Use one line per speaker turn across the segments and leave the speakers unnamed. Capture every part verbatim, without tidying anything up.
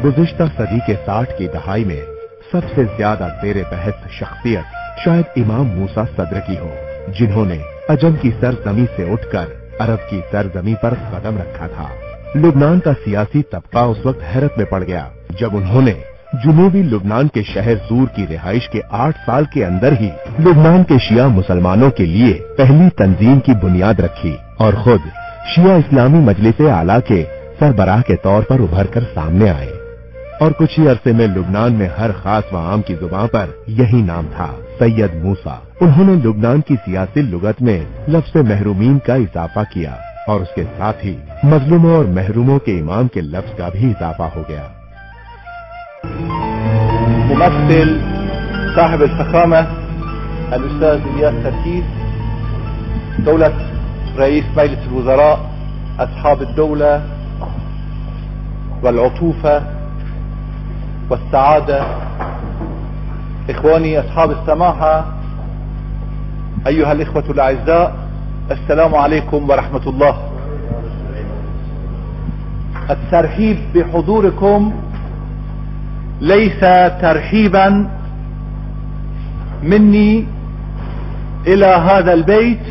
गुज़िश्ता सदी के साठ की दहाई में सबसे ज्यादा ज़ेरे बहस शख्सियत शायद इमाम मूसा सद्र की हो, जिन्होंने अजम की सरजमी से उठकर अरब की सरजमी पर कदम रखा था। लुबनान का सियासी तबका उस वक्त हैरत में पड़ गया जब उन्होंने जुनूबी लुबनान के शहर सूर की रिहाइश के आठ साल के अंदर ही लुबनान के शिया मुसलमानों के लिए पहली तंजीम की बुनियाद रखी और खुद शिया इस्लामी मजलिस आला के सरबराह के तौर पर उभर कर सामने आए। और कुछ ही अरसे में लुबनान में हर खास व आम की जुबान पर यही नाम था, सैयद मूसा। उन्होंने लुबनान की सियासी लुगत में लफ्ज़ महरूमीन का इजाफा किया और उसके साथ ही मजलूमों और महरूमों के इमाम के लफ्ज का भी इजाफा हो गया।
मुमस्सिल साहिब अल-फखामा अल-उस्ताद इलियास सरकीस, दौलत रईस मजलिस अल-वज़रा, अस्हाब अल-दौला वल-अतूफा والسعادة، إخواني أصحاب السماحة، أيها الإخوة الأعزاء، السلام عليكم ورحمة الله. الترحيب بحضوركم ليس ترحيبا مني إلى هذا البيت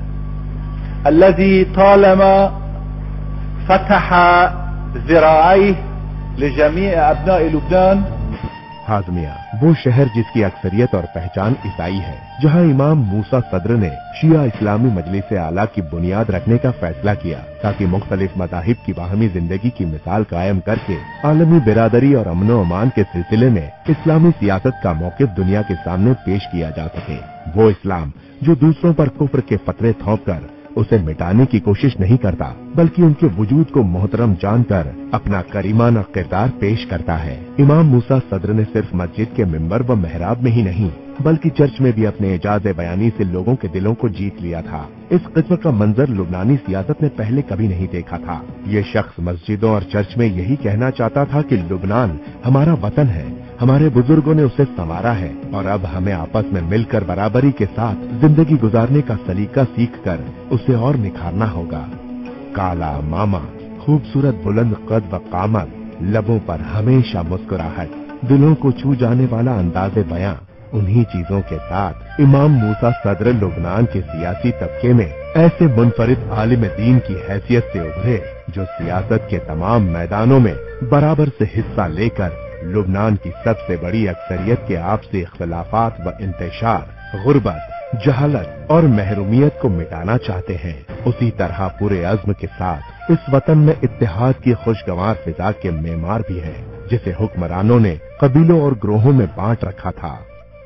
الذي طالما فتح ذراعيه لجميع أبناء لبنان.
हाजमिया वो शहर जिसकी अक्सरियत और पहचान ईसाई है, जहां इमाम मूसा सद्र ने शिया इस्लामी मजलिस आला की बुनियाद रखने का फैसला किया ताकि मुख्तलिफ मज़ाहिब की बाहमी जिंदगी की मिसाल कायम करके आलमी बिरादरी और अमन व अमान के सिलसिले में इस्लामी सियासत का मौक़िफ़ दुनिया के सामने पेश किया जा सके। वो इस्लाम जो दूसरों पर कुफ्र के फतरे थोप कर उसे मिटाने की कोशिश नहीं करता, बल्कि उनके वजूद को मोहतरम जानकर अपना करीमाना किरदार पेश करता है। इमाम मूसा सद्र ने सिर्फ मस्जिद के मिंबर व मेहराब में ही नहीं, बल्कि चर्च में भी अपने एजाज़ बयानी से लोगों के दिलों को जीत लिया था। इस किस्म का मंजर लुबनानी सियासत ने पहले कभी नहीं देखा था। ये शख्स मस्जिदों और चर्च में यही कहना चाहता था कि लुबनान हमारा वतन है, हमारे बुजुर्गों ने उसे संवारा है और अब हमें आपस में मिलकर बराबरी के साथ जिंदगी गुजारने का सलीका सीखकर उसे और निखारना होगा। काला मामा, खूबसूरत बुलंद कद व कामत, लबों पर हमेशा मुस्कुराहट, दिलों को छू जाने वाला अंदाज़े बयां, उन्हीं चीजों के साथ इमाम मूसा सद्र लुबनान के सियासी तबके में ऐसे मुनफरिद आलिम दीन की हैसियत से उभरे जो सियासत के तमाम मैदानों में बराबर से हिस्सा लेकर लुबनान की सबसे बड़ी अक्सरियत के आपसी इख्तिलाफात व इंतशार, गुर्बत, जहालत और महरूमियत को मिटाना चाहते हैं। उसी तरह पूरे अज़्म के साथ इस वतन में इत्तेहाद की खुशगवार फिजा के मेमार भी है, जिसे हुक्मरानों ने कबीलों और ग्रोहों में बांट रखा था।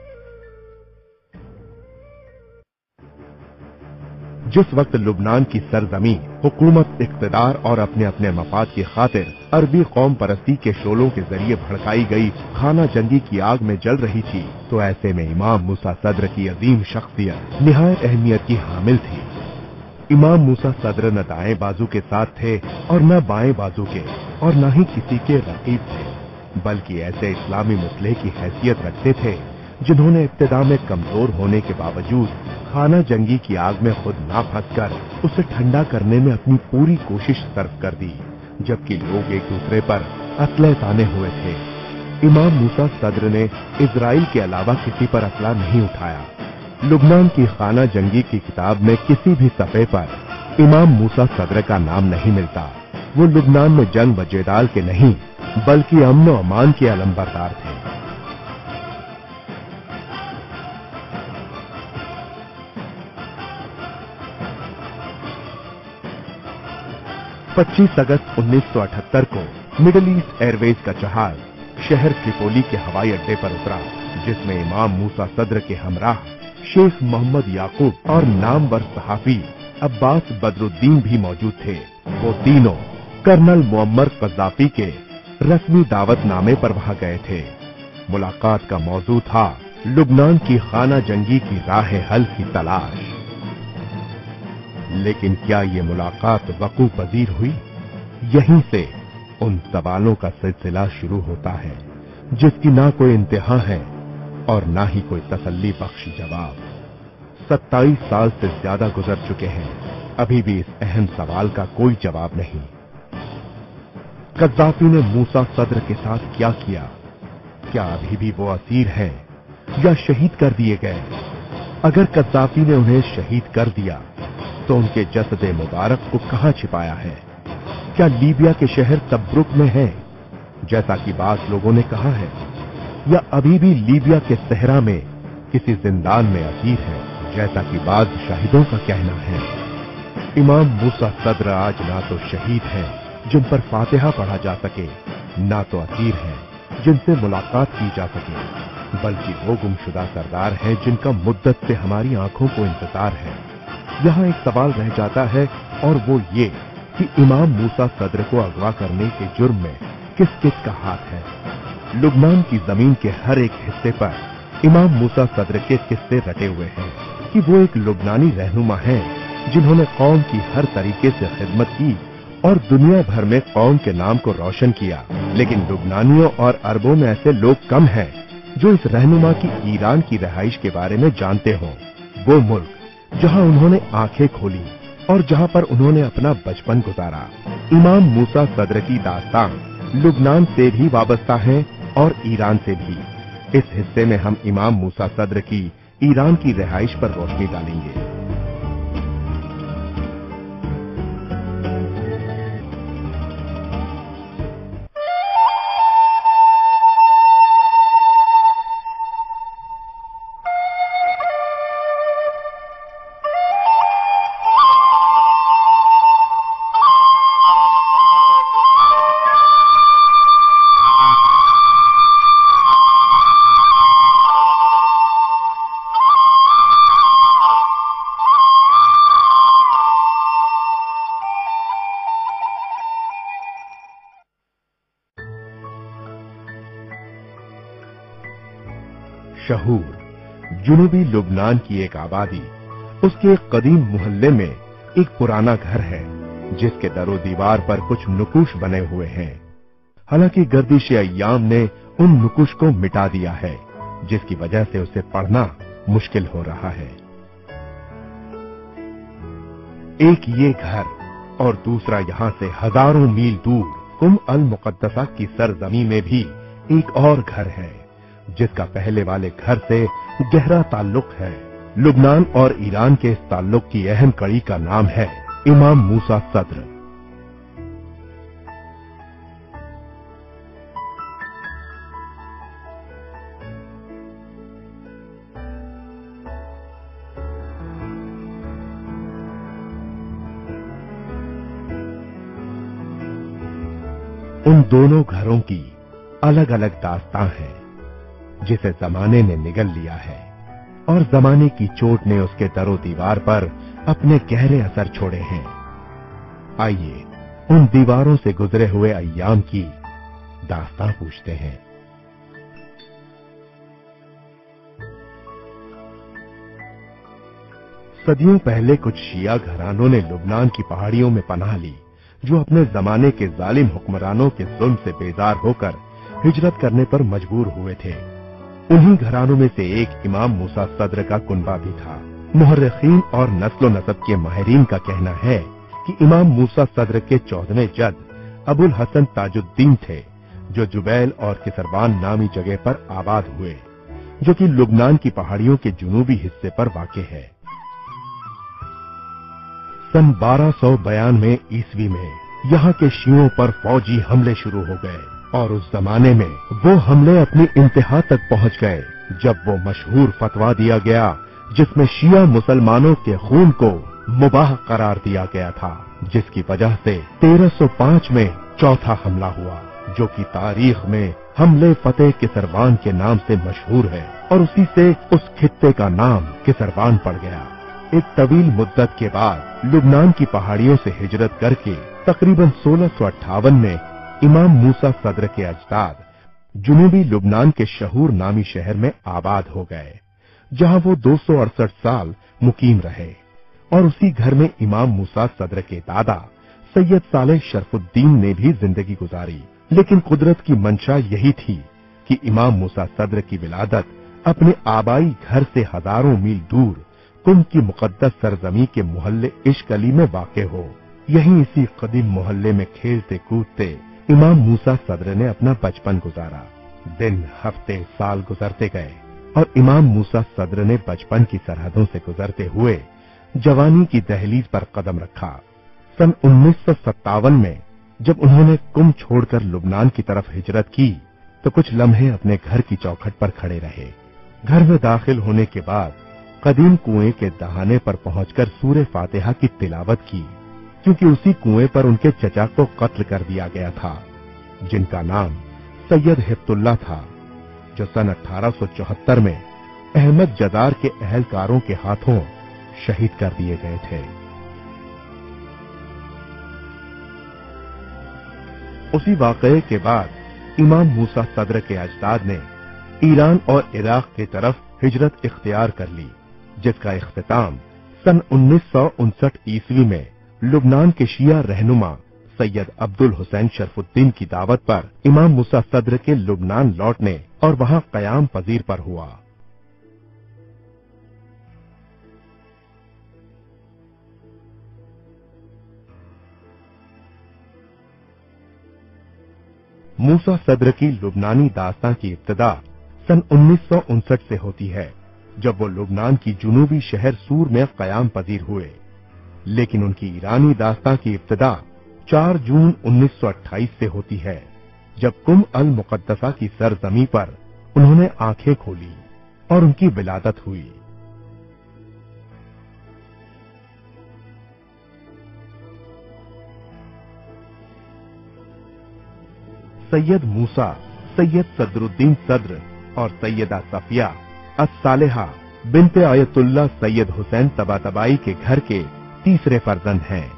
जिस वक्त लुबनान की सरजमी हुकूमत, इख्तिदार और अपने अपने मफाद की खातिर अरबी कौम परस्ती के शोलों के जरिए भड़काई गई खाना जंगी की आग में जल रही थी, तो ऐसे में इमाम मूसा सद्र की अजीम शख्सियत निहायत अहमियत की हामिल थी। इमाम मूसा सद्र न दाएं बाजू के साथ थे और न बाएं बाजू के, और न ही किसी के रकीब थे, बल्कि ऐसे इस्लामी मसले की हैसियत रखते थे जिन्होंने इब्तिदा में कमजोर होने के बावजूद खाना जंगी की आग में खुद ना फंसकर उसे ठंडा करने में अपनी पूरी कोशिश सर्फ कर दी, जबकि लोग एक दूसरे पर असले ताने हुए थे। इमाम मूसा सद्र ने इजराइल के अलावा किसी पर असला नहीं उठाया। लुबनान की खाना जंगी की किताब में किसी भी सफ़े पर इमाम मूसा सद्र का नाम नहीं मिलता। वो लुबनान में जंग व जेदाल के नहीं, बल्कि अमन व अमान के अलमबरदार थे। पच्चीस अगस्त उन्नीस सौ अठहत्तर को मिडिल ईस्ट एयरवेज का जहाज शहर त्रिपोली के हवाई अड्डे पर उतरा, जिसमें इमाम मूसा सद्र के हमराह शेख मोहम्मद याकूब और नामवर सहाफी अब्बास बदरुद्दीन भी मौजूद थे। वो तीनों कर्नल मुअम्मर कज़ाफी के रस्मी दावतनामे पर वहां गए थे। मुलाकात का मौजू था लुबनान की खाना जंगी की राह हल की तलाश। लेकिन क्या ये मुलाकात वकू पजीर हुई? यहीं से उन सवालों का सिलसिला शुरू होता है जिसकी ना कोई इंतहा है और ना ही कोई तसल्ली बख्श जवाब। सत्ताईस साल से ज्यादा गुजर चुके हैं, अभी भी इस अहम सवाल का कोई जवाब नहीं। कद्दाफी ने मूसा सद्र के साथ क्या किया? क्या अभी भी वो असीर हैं या शहीद कर दिए गए? अगर कद्दाफी ने उन्हें शहीद कर दिया तो उनके जसदे मुबारक को कहां छिपाया है? क्या लीबिया के शहर तब्रुक में है जैसा कि बात लोगों ने कहा है, या अभी भी लीबिया के सहरा में किसी जिंदान में असीर है जैसा कि बाद शाहिदों का कहना है? इमाम मूसा सद्र आज ना तो शहीद हैं जिन पर फातिहा पढ़ा जा सके, ना तो असीर हैं जिनसे मुलाकात की जा सके, बल्कि वो गुमशुदा सरदार हैं जिनका मुद्दत से हमारी आंखों को इंतजार है। यहाँ एक सवाल रह जाता है और वो ये कि इमाम मूसा सद्र को अगवा करने के जुर्म में किस किस का हाथ है? लुबनान की जमीन के हर एक हिस्से पर इमाम मूसा सद्र के किस्से रटे हुए हैं कि वो एक लुबनानी रहनुमा हैं जिन्होंने कौम की हर तरीके से खिदमत की और दुनिया भर में कौम के नाम को रोशन किया। लेकिन लुबनानियों और अरबों में ऐसे लोग कम हैं जो इस रहनुमा की ईरान की रहाइश के बारे में जानते हों। वो मुल्क जहां उन्होंने आंखें खोली और जहां पर उन्होंने अपना बचपन गुजारा। इमाम मूसा सद्र की दास्तान लुबनान से भी वाबस्ता है और ईरान से भी। इस हिस्से में हम इमाम मूसा सद्र की ईरान की रहाइश पर रोशनी डालेंगे। शहूर जुनूबी लुबनान की एक आबादी, उसके एक कदीम मोहल्ले में एक पुराना घर है जिसके दरो दीवार पर कुछ नुकुश बने हुए हैं। हालांकि गर्दिश अय्याम ने उन नुकुश को मिटा दिया है, जिसकी वजह से उसे पढ़ना मुश्किल हो रहा है। एक ये घर और दूसरा यहाँ से हजारों मील दूर कुम अल मुकद्दसा की सरजमी में भी एक और घर है जिसका पहले वाले घर से गहरा ताल्लुक है। लुबनान और ईरान के इस ताल्लुक की अहम कड़ी का नाम है इमाम मूसा सद्र। उन दोनों घरों की अलग अलग दास्तां है जिसे जमाने ने निगल लिया है और जमाने की चोट ने उसके दरो दीवार पर अपने गहरे असर छोड़े हैं। आइए उन दीवारों से गुजरे हुए अय्याम की दास्तां पूछते हैं। सदियों पहले कुछ शिया घरानों ने लुबनान की पहाड़ियों में पनाह ली, जो अपने जमाने के जालिम हुक्मरानों के जुल्म से बेजार होकर हिजरत करने पर मजबूर हुए थे। उन्हीं घरानों में से एक इमाम मूसा सद्र का कुनबा भी था। मुहर्रिखीन और नस्लो नसब के माहिरीन का कहना है कि इमाम मूसा सद्र के चौदहवें जद अबुल हसन ताजुद्दीन थे, जो जुबैल और किसरवान नामी जगह पर आबाद हुए, जो कि लुबनान की पहाड़ियों के जुनूबी हिस्से पर वाक़ है। सन बारह सौ बयानवे ईस्वी में यहाँ के शियों पर फौजी हमले शुरू हो गए और उस जमाने में वो हमले अपनी इंतहा तक पहुंच गए जब वो मशहूर फतवा दिया गया जिसमें शिया मुसलमानों के खून को मुबाह करार दिया गया था, जिसकी वजह से तेरह सौ पाँच में चौथा हमला हुआ, जो कि तारीख में हमले फतेह किसरवान के नाम से मशहूर है और उसी से उस खित्ते का नाम किसरवान पड़ गया। एक तवील मुद्दत के बाद लुबनान की पहाड़ियों से हिजरत करके तकरीबन सोलह सौ अट्ठावन में इमाम मूसा सद्र के अजदाद जुनूबी लुबनान के शहूर नामी शहर में आबाद हो गए, जहां वो दो सौ अड़सठ साल मुकीम रहे और उसी घर में इमाम मूसा सद्र के दादा सैयद सालेह शरफुद्दीन ने भी जिंदगी गुजारी। लेकिन कुदरत की मंशा यही थी कि इमाम मूसा सद्र की विलादत अपने आबाई घर से हजारों मील दूर कुम की मुकद्दस सरजमी के मोहल्ले इश्क अली में वाक़ हो। यहीं इसी कदीम मोहल्ले में खेलते कूदते इमाम मूसा सद्र ने अपना बचपन गुजारा। दिन, हफ्ते, साल गुजरते गए और इमाम मूसा सद्र ने बचपन की सरहदों से गुजरते हुए जवानी की दहलीज पर कदम रखा। सन उन्नीस सौ सत्तावन में जब उन्होंने कुम छोड़कर लुबनान की तरफ हिजरत की तो कुछ लम्हे अपने घर की चौखट पर खड़े रहे। घर में दाखिल होने के बाद कदीम कुएं के दहाने पर पहुंचकर सूरे फातिहा की तिलावत की, क्योंकि उसी कुएं पर उनके चचा को कत्ल कर दिया गया था, जिनका नाम सैयद हिफ्तुल्लाह था, जो सन अठारह सौ चौहत्तर में अहमद जदार के अहलकारों के हाथों शहीद कर दिए गए थे। उसी वाकये के बाद इमाम मूसा सद्र के अजदाद ने ईरान और इराक की तरफ हिजरत इख्तियार कर ली, जिसका इख्तिताम सन उन्नीस सौ उनसठ ईस्वी में लुबनान के शिया रहनुमा सैयद अब्दुल हुसैन शरफुद्दीन की दावत पर इमाम मूसा सद्र के लुबनान लौटने और वहां कयाम पजीर पर हुआ। मूसा सद्र की लुबनानी दास्तां की इब्तिदा सन उन्नीस सौ उनसठ से होती है, जब वो लुबनान की जुनूबी शहर सूर में कयाम पजीर हुए, लेकिन उनकी ईरानी दास्तां की इब्तिदा चार जून उन्नीस सौ अट्ठाईस से होती है, जब कुम अल मुकद्दसा की सरजमी पर उन्होंने आंखें खोली और उनकी विलादत हुई। सैयद मूसा, सैयद सदरुद्दीन सद्र और Sayyida Safiya as-Saleha binte Ayatollah Sayyid Hussain Tabatabai के घर के तीसरे फर्जंद हैं।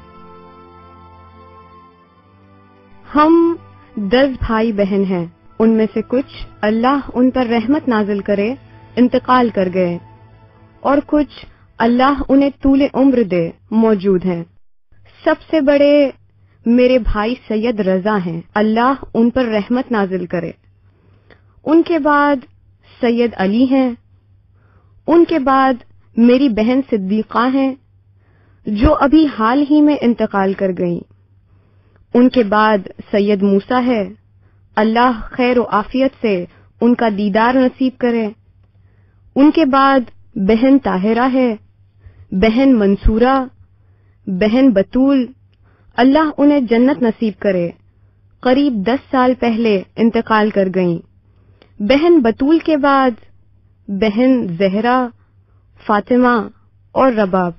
हम दस भाई बहन हैं। उनमें से कुछ अल्लाह उन पर रहमत नाजिल करे इंतकाल कर गए और कुछ अल्लाह उन्हें तूले उम्र दे मौजूद हैं। सबसे बड़े मेरे भाई सैयद रजा हैं, अल्लाह उन पर रहमत नाजिल करे। उनके बाद सैयद अली हैं। उनके बाद मेरी बहन सिद्दीका हैं, जो अभी हाल ही में इंतकाल कर गईं। उनके बाद सैयद मूसा है, अल्लाह खैर व आफियत से उनका दीदार नसीब करे। उनके बाद बहन ताहिरा है, बहन मंसूरा, बहन बतूल, अल्लाह उन्हें जन्नत नसीब करे, करीब दस साल पहले इंतकाल कर गईं। बहन बतूल के बाद बहन जहरा, फातिमा और रबाब।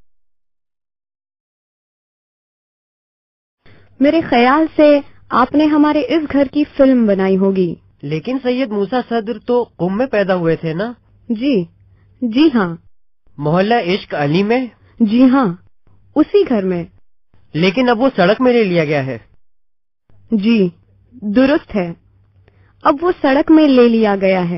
मेरे ख्याल से आपने हमारे इस घर की फिल्म बनाई होगी।
लेकिन सैयद मूसा सद्र तो कुम में पैदा हुए थे ना?
जी जी हाँ।
मोहल्ला इश्क अली में?
जी हाँ, उसी घर में।
लेकिन अब वो सड़क में ले लिया गया है।
जी दुरुस्त है, अब वो सड़क में ले लिया गया है।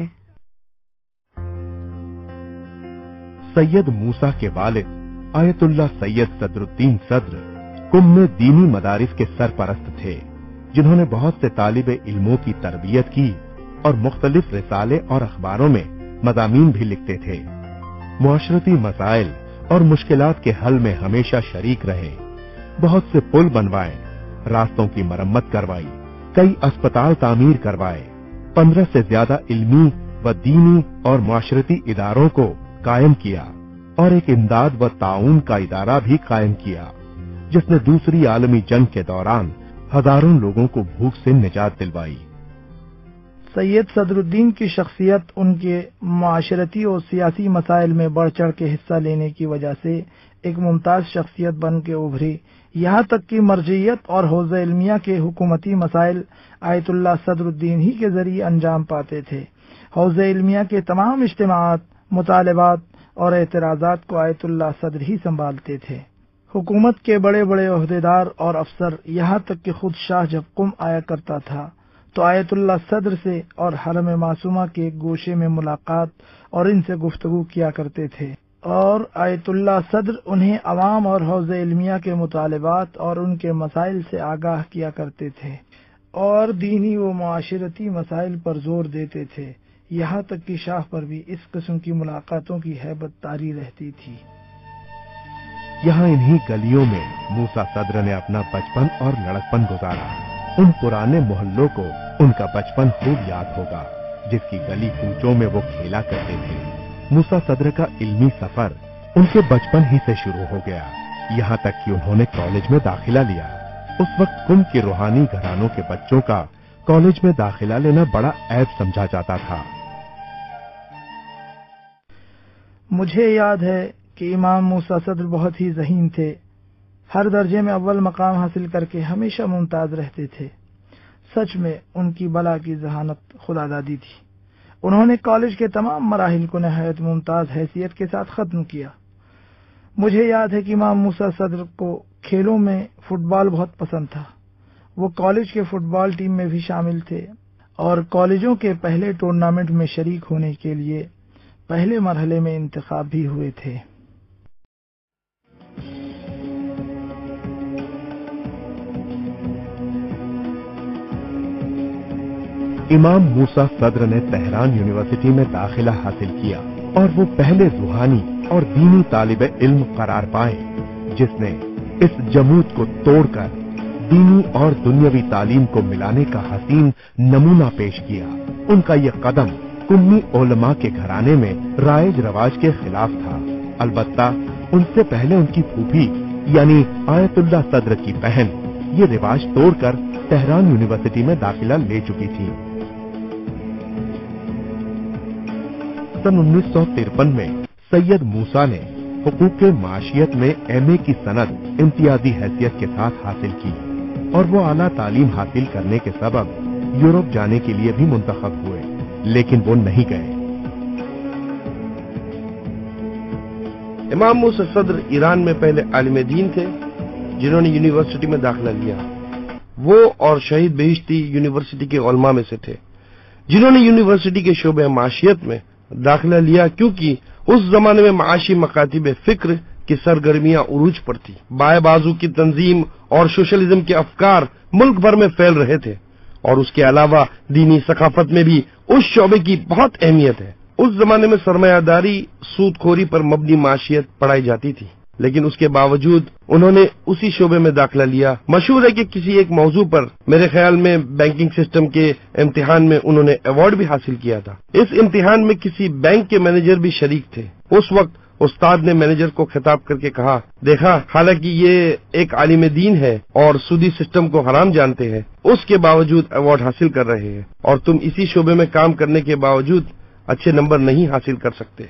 सैयद मूसा के वालिद आयतुल्लाह सैयद सदरुद्दीन सद्र कुम में दीनी मदारिस के सरपरस्त थे, जिन्होंने बहुत से तालिब इल्मों की तरबियत की और मुख्तलिफ रिसाले और अखबारों में मज़ामीन भी लिखते थे। मुआशरती मसाइल और मुश्किलात के हल में हमेशा शरीक रहे। बहुत से पुल बनवाए, रास्तों की मरम्मत करवाई, कई अस्पताल तामीर करवाए, पंद्रह से ज्यादा इल्मी व दीनी और मुआशरती इदारों को कायम किया और एक इमदाद व ताउन का इदारा भी कायम किया, जिसने दूसरी आलमी जंग के दौरान हजारों लोगों को भूख से निजात दिलवाई।
सैयद सदरुद्दीन की शख्सियत उनके माशरती और सियासी मसाइल में बढ़ चढ़ के हिस्सा लेने की वजह से एक मुमताज शख्सियत बन के उभरी। यहाँ तक कि मर्जियत और हौज़ा इल्मिया के हुकूमती मसाइल आयतुल्लाह सदरुद्दीन ही के जरिए अंजाम पाते थे। हौज़ा इल्मिया के तमाम इज्तिमाआत, मुतालबात और एतराज़ात को आयतुल्लाह सद्र ही संभालते थे। हुकूमत के बड़े बड़े ओहदेदार और अफसर, यहाँ तक कि खुद शाह जब कुम आया करता था तो आयतुल्लाह सद्र से और हरम मासूमा के गोशे में मुलाकात और इनसे गुफ्तगू किया करते थे, और आयतुल्लाह सद्र उन्हें अवाम और हौज़ा इल्मिया के मुतालबात और उनके मसाइल से आगाह किया करते थे और दीनी व मुआशरती मसाइल पर जोर देते थे। यहाँ तक कि शाह पर भी इस किस्म की मुलाकातों की हैबत तारी रहती थी।
यहाँ इन्हीं गलियों में मूसा सद्र ने अपना बचपन और लड़कपन गुजारा। उन पुराने मोहल्लों को उनका बचपन खूब याद होगा, जिसकी गली कूचों में वो खेला करते थे। मूसा सद्र का इल्मी सफर उनके बचपन ही से शुरू हो गया, यहाँ तक कि उन्होंने कॉलेज में दाखिला लिया। उस वक्त कुम के रूहानी घरानों के बच्चों का कॉलेज में दाखिला लेना बड़ा ऐब समझा जाता था।
मुझे याद है कि इमाम मूसा सद्र बहुत ही ज़हीन थे। हर दर्जे में अव्वल मकाम हासिल करके हमेशा मुमताज रहते थे। सच में उनकी बला की जहानत खुदादादी थी। उन्होंने कॉलेज के तमाम मराहिल को नहायत मुमताज हैसियत के साथ खत्म किया। मुझे याद है कि इमाम मूसा सद्र को खेलों में फुटबॉल बहुत पसंद था। वो कॉलेज के फुटबॉल टीम में भी शामिल थे और कॉलेजों के पहले टूर्नामेंट में शरीक होने के लिए पहले मरहले में इंतखाब भी हुए थे।
इमाम मूसा सद्र ने तेहरान यूनिवर्सिटी में दाखिला हासिल किया और वो पहले रूहानी और दीनी तालिबे इल्म करार पाए जिसने इस जमूत को तोड़कर दीनी और दुनियावी तालीम को मिलाने का हसीन नमूना पेश किया। उनका ये कदम कुम्मी उलमा के घराने में राइज रवाज के खिलाफ था। अलबत्ता उनसे पहले उनकी फूफी यानी आयतुल्लाह सद्र की बहन ये रिवाज तोड़कर तेहरान यूनिवर्सिटी में दाखिला ले चुकी थी। सन उन्नीस सौ तिरपन में सैयद मूसा ने हुकूक माशियत में एम ए की सनद इम्तियाजी हैसियत के साथ हासिल की और वो आला तालीम हासिल करने के सबब यूरोप जाने के लिए भी मुंतखब हुए, लेकिन वो नहीं गए।
इमाम मूसा सद्र ईरान में पहले आलिम दीन थे जिन्होंने यूनिवर्सिटी में दाखिला लिया। वो और शहीद बेहिश्ती यूनिवर्सिटी के उलमा में से थे जिन्होंने यूनिवर्सिटी के शोबे माशियत में दाखिला लिया, क्योंकि उस जमाने में माशी मकातिब फिक्र की सरगर्मियां उरूज पर थी। बाएं बाजू की तंजीम और सोशलिज्म के अफकार मुल्क भर में फैल रहे थे और उसके अलावा दीनी सकाफत में भी उस शोबे की बहुत अहमियत है। उस जमाने में सरमायादारी सूदखोरी पर मबनी माशियत पढ़ाई जाती थी, लेकिन उसके बावजूद उन्होंने उसी शोबे में दाखिला लिया। मशहूर है कि किसी एक मौजू पर मेरे ख्याल में बैंकिंग सिस्टम के इम्तिहान में उन्होंने अवार्ड भी हासिल किया था। इस इम्तिहान में किसी बैंक के मैनेजर भी शरीक थे। उस वक्त उस्ताद ने मैनेजर को खिताब करके कहा, देखा हालांकि ये एक आलिम दीन है और सूदी सिस्टम को हराम जानते हैं, उसके बावजूद अवार्ड हासिल कर रहे हैं और तुम इसी शोबे में काम करने के बावजूद अच्छे नंबर नहीं हासिल कर सकते।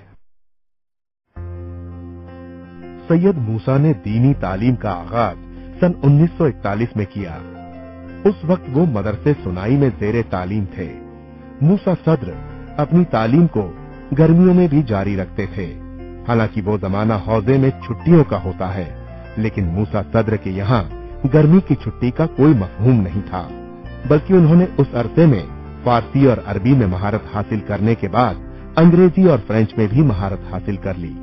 सैयद मूसा ने दीनी तालीम का आगाज सन उन्नीस सौ इकतालीस में किया। उस वक्त वो मदरसे सुनाई में जेरे तालीम थे। मूसा सद्र अपनी तालीम को गर्मियों में भी जारी रखते थे। हालांकि वो जमाना हौजे में छुट्टियों का होता है, लेकिन मूसा सद्र के यहाँ गर्मी की छुट्टी का कोई मफहूम नहीं था, बल्कि उन्होंने उस अरसे में फारसी और अरबी में महारत हासिल करने के बाद अंग्रेजी और फ्रेंच में भी महारत हासिल कर ली।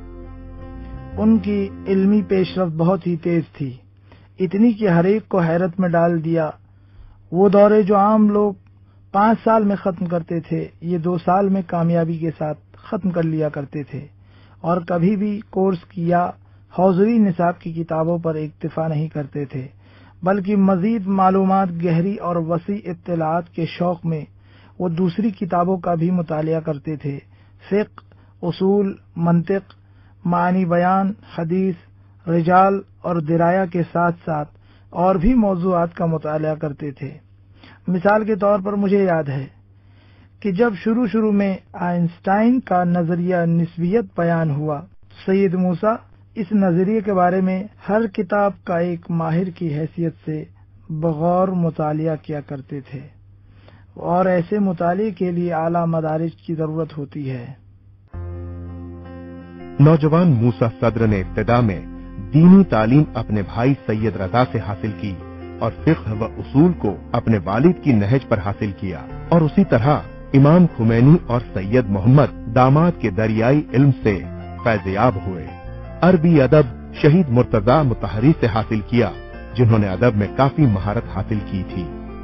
उनकी इल्मी पेशरफ्त बहुत ही तेज थी, इतनी कि हर एक को हैरत में डाल दिया। वो दौरे जो आम लोग पांच साल में खत्म करते थे, ये दो साल में कामयाबी के साथ खत्म कर लिया करते थे और कभी भी कोर्स की या हौजरी निसाब की किताबों पर इक्तिफा नहीं करते थे, बल्कि मजीद मालूमात गहरी और वसी इत्तलात के शौक में वो दूसरी किताबों का भी मुतालिया करते थे। फिक़्ह, उसूल, मंतिक, मानी बयान, हदीस, रिजाल और दिराया के साथ साथ और भी मौज़ूआत का मुतालिया करते थे। मिसाल के तौर पर मुझे याद है कि जब शुरू शुरू में आइंस्टाइन का नजरिया निस्बियत बयान हुआ, सैयद मूसा इस नजरिए के बारे में हर किताब का एक माहिर की हैसियत से बगौर मुतालिया किया करते थे और ऐसे मुतालिए के लिए आला मदारिज की जरूरत होती है।
नौजवान मूसा सद्र ने इब्तिदा में दीनी तालीम अपने भाई सैयद रजा से हासिल की और फिक़्ह व उसूल को अपने वालिद की नहज पर हासिल किया और उसी तरह इमाम खुमैनी और सैयद मोहम्मद दामाद के दरियाई इल्म से फैज़याब हुए। अरबी अदब शहीद मुर्तजा मुतहरी से हासिल किया, जिन्होंने अदब में काफी महारत हासिल की थी।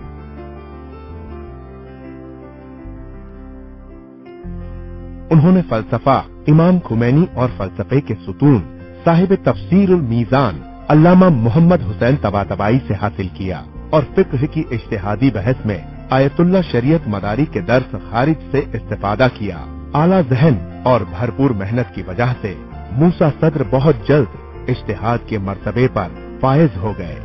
उन्होंने फलसफा इमाम खुमैनी और फलसफे के सुतून साहिब तफसीरुल मीज़ान अल्लामा मोहम्मद हुसैन तबातबाई से हासिल किया और फिक्र की इज्तिहादी बहस में आयतुल्लाह शरीयत मदारी के दर्स खारिज से इस्तेफादा किया। आला जहन और भरपूर मेहनत की वजह से मूसा सद्र बहुत जल्द इज्तिहाद के मर्तबे पर फायज हो गए।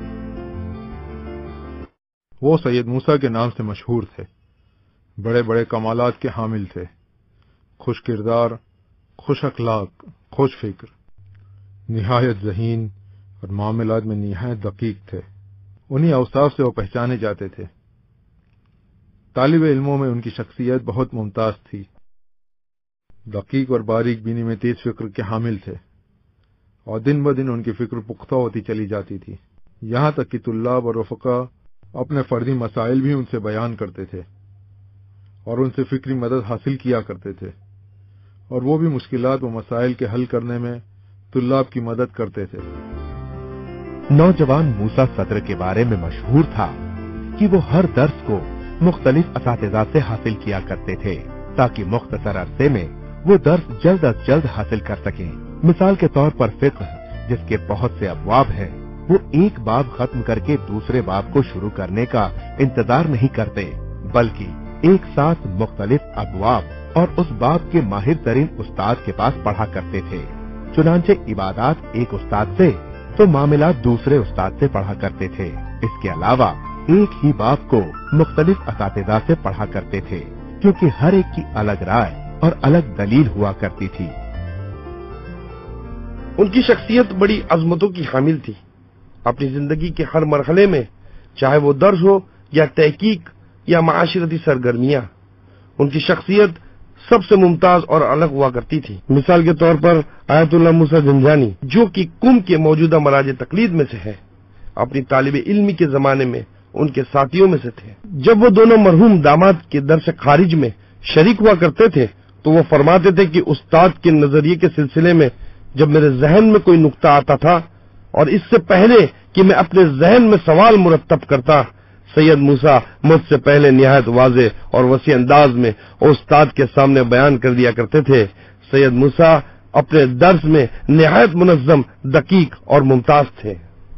वो सैयद मूसा के नाम से मशहूर थे, बड़े बड़े कमालात के हामिल थे, खुश किरदार, खुश अखलाक, खुश फिक्र, निहायत ज़हीन और मामलात में निहायत दकीक थे। उन्हीं अवसाफ से वो पहचाने जाते थे। तालिब इल्मों में उनकी शख्सियत बहुत मुमताज थी। दकीक और बारीक बीनी में तेज फिक्र के हामिल थे और दिन ब दिन उनकी फिक्र पुख्ता होती चली जाती थी। यहाँ तक कि तुल्लाब और रफ़का अपने फर्जी मसाइल भी उनसे बयान करते थे और उनसे फिक्री मदद हासिल किया करते थे, और वो भी मुश्किलात व मसाइल के हल करने में तुल्लाब की मदद करते थे।
नौजवान मूसा सद्र के बारे में मशहूर था कि वो हर दर्स को मुख्तलिफ असातिज़ा से हासिल किया करते थे ताकि मुख्तसर अरसे में वो दर्स जल्द अज जल्द हासिल कर सकें। मिसाल के तौर पर फिक्र, जिसके बहुत से अबवाब हैं, वो एक बाब खत्म करके दूसरे बाब को शुरू करने का इंतजार नहीं करते, बल्कि एक साथ मुख्तलिफ अबवाब और उस बाब के माहिर तरीन उस्ताद के पास पढ़ा करते थे। चुनांचे इबादात एक उस्ताद से तो मामलात दूसरे उस्ताद से पढ़ा करते थे। इसके अलावा एक ही बाब को मुख्तलिफ असातिज़ा से पढ़ा करते थे, क्योंकि हर एक की अलग राय और अलग दलील हुआ करती थी।
उनकी शख्सियत बड़ी अजमतों की हामिल थी। अपनी जिंदगी के हर मरहले में, चाहे वो दर्स हो या तहकीक या माशरती सरगर्मियां, उनकी शख्सियत सबसे मुमताज और अलग हुआ करती थी। मिसाल के तौर पर आयतुल्लाह मूसा ज़ंजानी, जो कि कुम के मौजूदा मराज तकलीद में से है, अपनी तालिब इल्मी के जमाने में उनके साथियों में से थे। जब वो दोनों मरहूम दामाद के दर्स खारिज में शरीक हुआ करते थे तो वो फरमाते थे कि उस्ताद के नजरिए के सिलसिले में जब मेरे जहन में कोई नुक्ता आता था और इससे पहले कि मैं अपने जहन में सवाल मुरतब करता, सैयद मूसा मुझसे पहले निहायत वाज़े और वसी अंदाज में उस्ताद के सामने बयान कर दिया करते थे। सैयद मूसा अपने दर्स में निहायत मुनज़्ज़म, दकीक और मुमताज थे।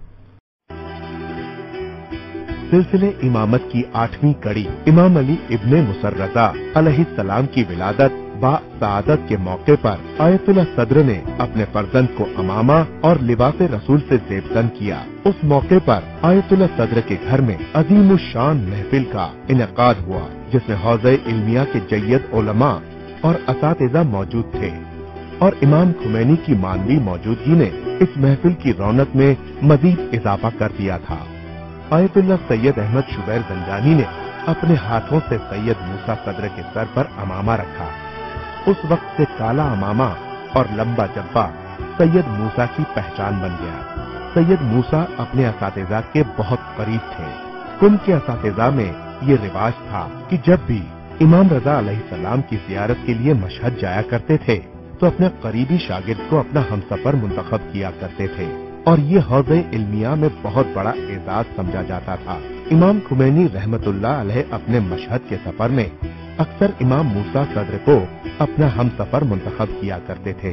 सिलसिले इमामत की आठवीं कड़ी इमाम अली इब्ने मुसर्रजा अलैहिस्सलाम की विलादत बा सआदत के मौके पर आयतुल्लाह सद्र ने अपने फर्जंद को अमामा और लिबास रसूल से ज़ेबतन किया। उस मौके पर आयतुल्लाह सद्र के घर में अजीम शान महफिल का इनेकाद हुआ, जिसमें हौज़े इल्मिया के जय्यद उलमा और असातिज़ा मौजूद थे, और इमाम खुमैनी की मानवी मौजूदगी ने इस महफिल की रौनक में मजीद इजाफा कर दिया था। Ayatollah Sayyid Ahmad Shubayr Zanjani ने अपने हाथों से सैयद मूसा सद्र के सर पर अमामा रखा। उस वक्त से काला अमामा और लंबा जब्बा सैयद मूसा की पहचान बन गया। सैयद मूसा अपने असातिज़ा के बहुत करीब थे। कुम के असातिज़ा में ये रिवाज था कि जब भी इमाम रजा अलैहिस्सलाम की ज़ियारत के लिए मशहद जाया करते थे तो अपने करीबी शागिर्द को अपना हमसफर मुंतखब किया करते थे, और ये हौज़े इल्मिया में बहुत बड़ा एजाज समझा जाता था। इमाम खुमैनी रहमतुल्लाह अलैह अपने मशहद के सफर में अक्सर इमाम मूसा सद्र को अपना हमसफर मुंतखब किया करते थे।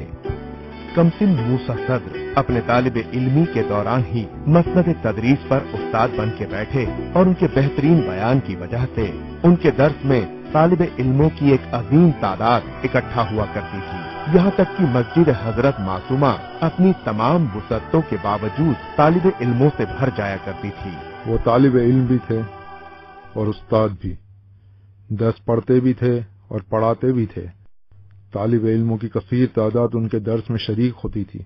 कमसिन मूसा सद्र अपने तालिब इल्मी के दौरान ही मसनद तदरीस पर उस्ताद बन के बैठे, और उनके बेहतरीन बयान की वजह से उनके दर्स में तालिब इल्मों की एक अजीम तादाद इकट्ठा हुआ करती थी। यहाँ तक कि मस्जिद हजरत मासूमा अपनी तमाम वुसअतों के बावजूद तालिब इल्मों से भर जाया करती थी।
वो तालिब इल्म भी थे और उस्ताद भी, दर्स पढ़ते भी थे और पढ़ाते भी थे। तालिब इल्मों की कसीर तादाद उनके दर्स में शरीक होती थी।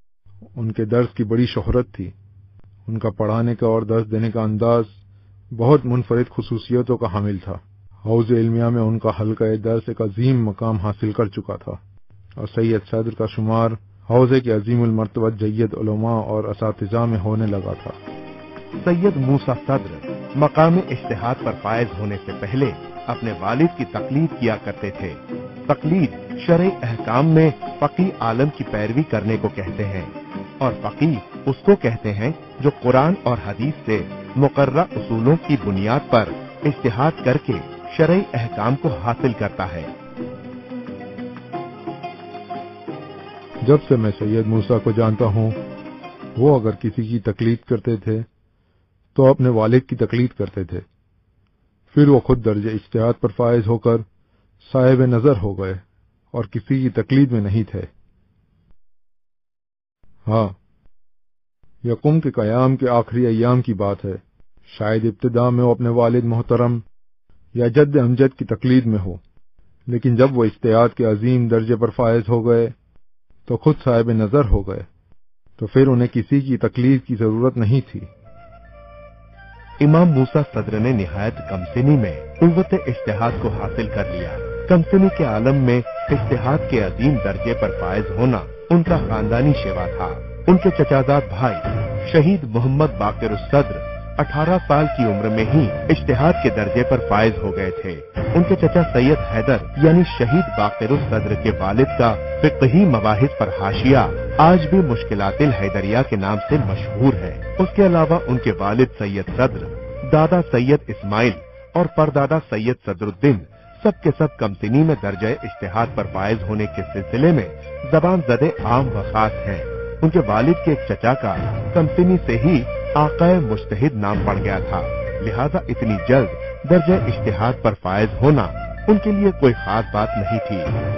उनके दर्स की बड़ी शोहरत थी। उनका पढ़ाने का और दर्स देने का अंदाज बहुत मुनफरिद खुसूसियतों का हामिल था। हौज़ इल्मिया में उनका हल्का दर्स एक अजीम मकाम हासिल कर चुका था, और सैयद सद्र का शुमार हौज़े के अजीमुल मर्तबत जय्यद उलमा और असातिज़ा में होने लगा था।
सैयद मूसा सद्र मकाम इज्तिहाद पर फायज होने से पहले अपने वालिद की तकलीद किया करते थे। तकलीद शरई अहकाम में फकी आलम की पैरवी करने को कहते हैं, और फकी उसको कहते हैं जो कुरान और हदीस से मुकर्रर उसूलों की बुनियाद पर इज्तिहाद करके शरई अहकाम को हासिल करता है।
जब से मैं सैयद मूसा को जानता हूँ, वो अगर किसी की तकलीद करते थे تو اپنے والد کی تقلید کرتے تھے، پھر وہ خود درجہ اجتہاد پر فائز ہو کر صاحب نظر ہو گئے اور کسی کی تقلید میں نہیں تھے۔ ہاں، یقم کے قیام کے آخری ایام کی بات ہے، شاید ابتدا میں وہ اپنے والد محترم یا جد امجد کی تقلید میں ہو، لیکن جب وہ اجتہاد کے عظیم درجے پر فائز ہو گئے تو خود صاحب نظر ہو گئے، تو پھر انہیں کسی کی تقلید کی ضرورت نہیں تھی۔
امام موسیٰ صدر نے نہایت کم سنی میں قوت اجتہاد کو حاصل کر لیا۔ کم سنی کے عالم میں اجتہاد کے عظیم درجے پر فائز ہونا ان کا خاندانی شیوا تھا۔ ان کے چچازاد بھائی شہید محمد باقر الصدر اٹھارہ سال کی عمر میں ہی اجتہاد کے درجے پر فائز ہو گئے تھے۔ ان کے چچا سید حیدر یعنی شہید باقر الصدر کے والد کا فقہی مباحث پر حاشیہ آج بھی مشکلات الحیدریہ کے نام سے مشہور ہے۔ اس کے علاوہ ان کے والد سید صدر، دادا سید اسماعیل اور پردادا سید صدر الدین سب کے سب کم سنی میں درجہ اجتہاد پر فائز ہونے کے سلسلے میں زبان زدے عام و خاص ہیں۔ ان کے والد کے ایک چچا کا کم سنی سے ہی آقائے مجتہد نام پڑ گیا تھا، لہذا اتنی جلد درجہ اجتہاد پر فائز ہونا ان کے لیے کوئی خاص بات نہیں تھی۔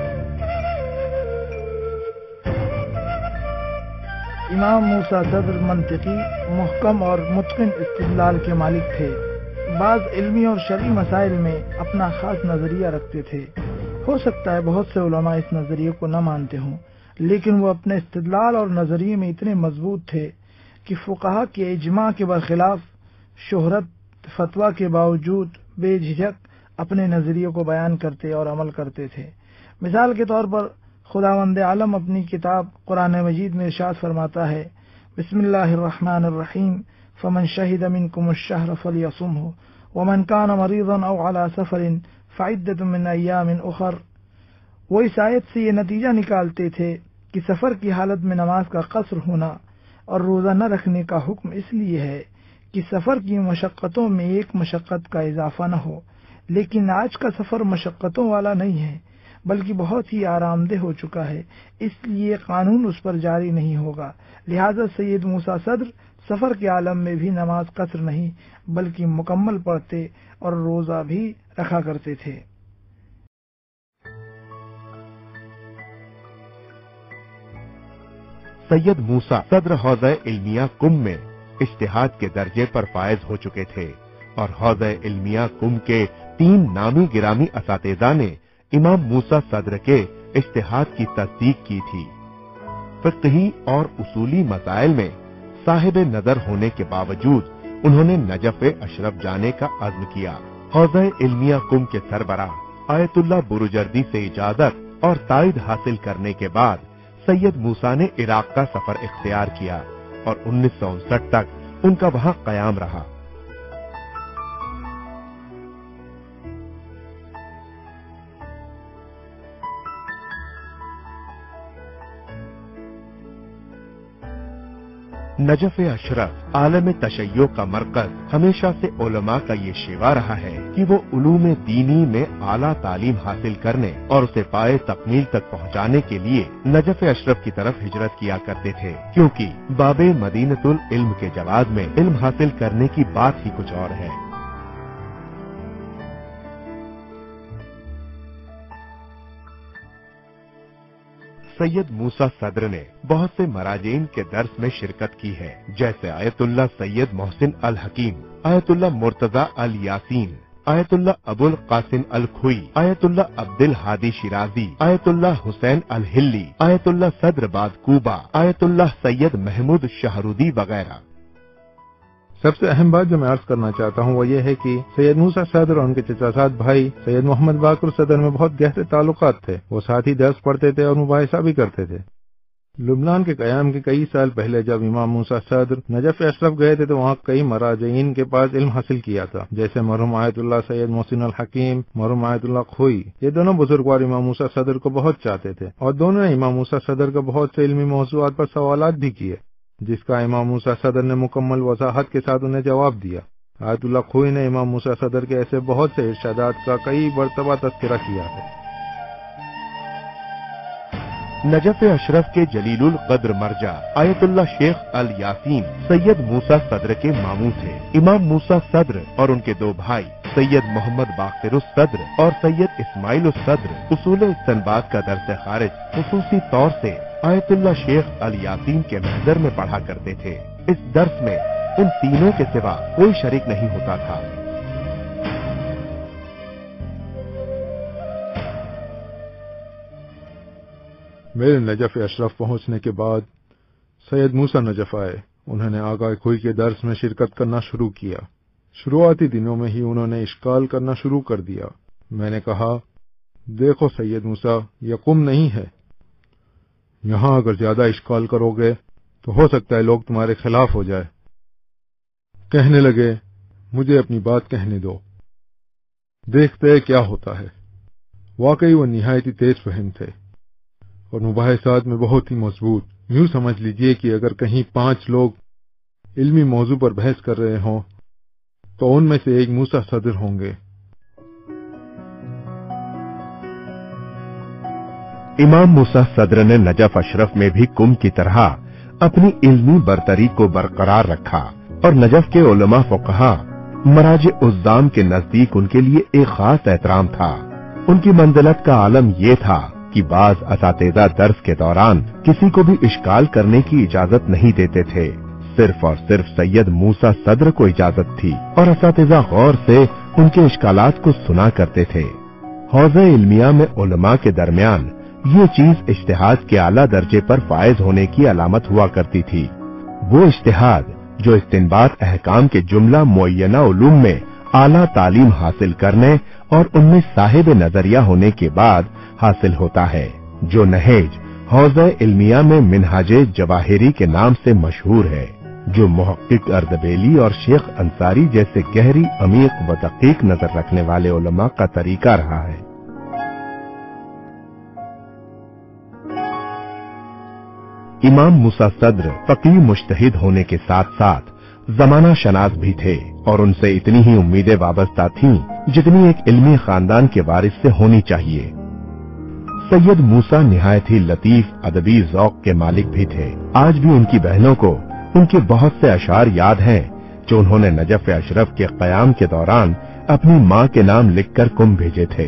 امام موسیٰ صدر منطقی، محکم اور متقن استدلال کے مالک تھے۔ بعض علمی اور شرعی مسائل میں اپنا خاص نظریہ رکھتے تھے۔ ہو سکتا ہے بہت سے علماء اس نظریے کو نہ مانتے ہوں، لیکن وہ اپنے استدلال اور نظریے میں اتنے مضبوط تھے کہ فقہا کے اجماع کے برخلاف شہرت فتویٰ کے باوجود بے جھجک اپنے نظریے کو بیان کرتے اور عمل کرتے تھے۔ مثال کے طور پر خداوند عالم اپنی کتاب قرآن مجید میں ارشاد فرماتا ہے، بسم اللہ الرحمن الرحیم، فمن شہد منکم الشہر فلیصمہ ومن کان مریضا او علی سفر فعدۃ من ایام اخر۔ وہ اس آیت سے یہ نتیجہ نکالتے تھے کہ سفر کی حالت میں نماز کا قصر ہونا اور روزہ نہ رکھنے کا حکم اس لیے ہے کہ سفر کی مشقتوں میں ایک مشقت کا اضافہ نہ ہو، لیکن آج کا سفر مشقتوں والا نہیں ہے بلکہ بہت ہی آرام دہ ہو چکا ہے، اس لیے قانون اس پر جاری نہیں ہوگا۔ لہذا سید موسیٰ صدر سفر کے عالم میں بھی نماز قصر نہیں بلکہ مکمل پڑھتے اور روزہ بھی رکھا کرتے تھے۔
سید موسیٰ صدر حوزہ علمیہ کم میں اجتہاد کے درجے پر فائز ہو چکے تھے اور حوزہ علمیہ کم کے تین نامی گرامی اساتذہ نے امام موسیٰ صدر کے اجتہاد کی تصدیق کی تھی۔ فقہی اور اصولی مسائل میں صاحب نظر ہونے کے باوجود انہوں نے نجف اشرف جانے کا عزم کیا۔ حوزہ علمیہ کم کے سربراہ آیت اللہ بروجردی سے اجازت اور تائید حاصل کرنے کے بعد سید موسیٰ نے عراق کا سفر اختیار کیا اور انیس سو انسٹھ تک ان کا وہاں قیام رہا۔ نجف اشرف عالم تشیع کا مرکز ہمیشہ سے علماء کا یہ شیوا رہا ہے کہ وہ علوم دینی میں اعلیٰ تعلیم حاصل کرنے اور اسے پائے تکمیل تک پہنچانے کے لیے نجف اشرف کی طرف ہجرت کیا کرتے تھے، کیونکہ باب مدینۃ العلم کے جواد میں علم حاصل کرنے کی بات ہی کچھ اور ہے۔ سید موسیٰ صدر نے بہت سے مراجعین کے درس میں شرکت کی ہے، جیسے آیت اللہ سید محسن الحکیم، آیت اللہ مرتضی الیاسین، آیت اللہ ابو القاسم الکھوئی، آیت اللہ عبد الحادی شیرازی، آیت اللہ حسین الہلی، آیت اللہ صدر باد کوبا، آیت اللہ سید محمود شہرودی وغیرہ۔
سب سے اہم بات جو میں عرض کرنا چاہتا ہوں وہ یہ ہے کہ سید موسیٰ صدر اور ان کے چچازاد بھائی سید محمد باقر صدر میں بہت گہرے تعلقات تھے۔ وہ ساتھ ہی درس پڑھتے تھے اور مباحثہ بھی کرتے تھے۔ لبنان کے قیام کے کئی سال پہلے جب امام موسیٰ صدر نجف اشرف گئے تھے تو وہاں کئی مراجعین کے پاس علم حاصل کیا تھا، جیسے مرحوم آیت اللہ سید محسن الحکیم، مرحوم آیت اللہ کھوئی۔ یہ دونوں بزرگوار امام موسیٰ صدر کو بہت چاہتے تھے اور دونوں نے امام موسیٰ صدر کو بہت سے علمی موضوعات پر سوالات بھی کیے، جس کا امام موسیٰ صدر نے مکمل وضاحت کے ساتھ انہیں جواب دیا۔ آیت اللہ کھوئی نے امام موسیٰ صدر کے ایسے بہت سے ارشادات کا کئی مرتبہ تذکرہ کیا ہے۔
नजफ अशरफ के जलीलुल कद्र मर्जा Ayatollah Sheikh al Yasin Sayyid Musa Sadr के मामू थे। इमाम मूसा सद्र और उनके दो भाई सैयद मोहम्मद बाखिरुस सद्र और सैयद इस्माइल सद्र उसूल इस्तनबात का दर्स खारिज खुसूसी तौर से आयतुल्लाह शेख अल यासीन के महजर में पढ़ा करते थे। इस दर्स में उन तीनों के सिवा कोई शरीक नहीं होता था।
मेरे नजफ अशरफ पहुंचने के बाद सैयद मूसा नजफ आए। उन्होंने आगा खुई के दर्स में शिरकत करना शुरू किया। शुरुआती दिनों में ही उन्होंने इश्काल करना शुरू कर दिया। मैंने कहा, देखो सैयद मूसा, यह कुम नहीं है। यहां अगर ज्यादा इश्काल करोगे तो हो सकता है लोग तुम्हारे खिलाफ हो जाए। कहने लगे, मुझे अपनी बात कहने दो, देखते हैं क्या होता है। वाकई वो निहायती तेज फहम थे और मुबाहिसात में बहुत ही मजबूत। यूं समझ लीजिए कि अगर कहीं पांच लोग इल्मी मौजू पर बहस कर रहे हों तो उनमें से एक मूसा सदर होंगे।
इमाम मूसा सद्र ने नजफ अशरफ में भी कुम की तरह अपनी इल्मी बरतरी को बरकरार रखा और नजफ के उलमा फुकहा मराज उज़्ज़ाम के नजदीक उनके लिए एक खास एहतराम था। उनकी मंजिलत का आलम ये था कि बाज असातिज़ा दर्स के दौरान किसी को भी इश्काल करने की इजाजत नहीं देते थे। सिर्फ और सिर्फ सैयद मूसा सद्र को इजाजत थी और असातिज़ा गौर से उनके इश्कालात को सुना करते थे। हौज़े इल्मिया में उलमा के दरमियान ये चीज इज्तिहाद के आला दर्जे पर फायज होने की अलामत हुआ करती थी। वो इज्तिहाद जो इस्तिनबात अहकाम के जुमला मुअय्यना उलूम में आला तालीम हासिल करने और उनमें साहिब नजरिया होने के बाद हासिल होता है, जो नहेज हौज़े इल्मिया में मिनहाजे जवाहिरी के नाम से मशहूर है, जो मुहक्किक अर्दबेली और शेख अंसारी जैसे गहरी अमीक व दकीक नजर रखने वाले उलमा का तरीका रहा है। इमाम मूसा सद्र फकीह मुज्तहिद होने के साथ साथ जमाना शनास भी थे और उनसे इतनी ही उम्मीदें वाबस्ता थीं जितनी एक इल्मी खानदान के वारिस से होनी चाहिए। सैयद मूसा निहायत ही लतीफ अदबी ज़ौक़ के मालिक भी थे। आज भी उनकी बहनों को उनके बहुत से अशार याद हैं जो उन्होंने नजफ अशरफ के क़याम के दौरान अपनी माँ के नाम लिखकर कुम भेजे थे।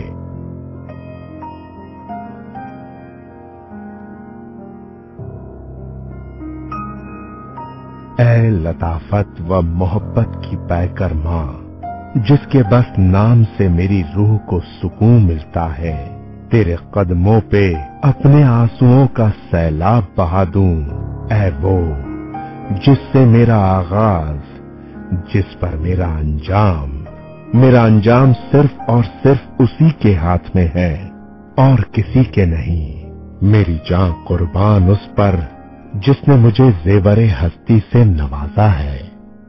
ऐ लताफत व मोहब्बत की पैकर माँ, जिसके बस नाम से मेरी रूह को सुकून मिलता है, तेरे कदमों पे अपने आंसुओं का सैलाब बहा दूं। ऐ वो जिससे मेरा आगाज, जिस पर मेरा अंजाम, मेरा अंजाम सिर्फ और सिर्फ उसी के हाथ में है और किसी के नहीं। मेरी जान कुर्बान उस पर जिसने मुझे ज़ेवरे हस्ती से नवाजा है।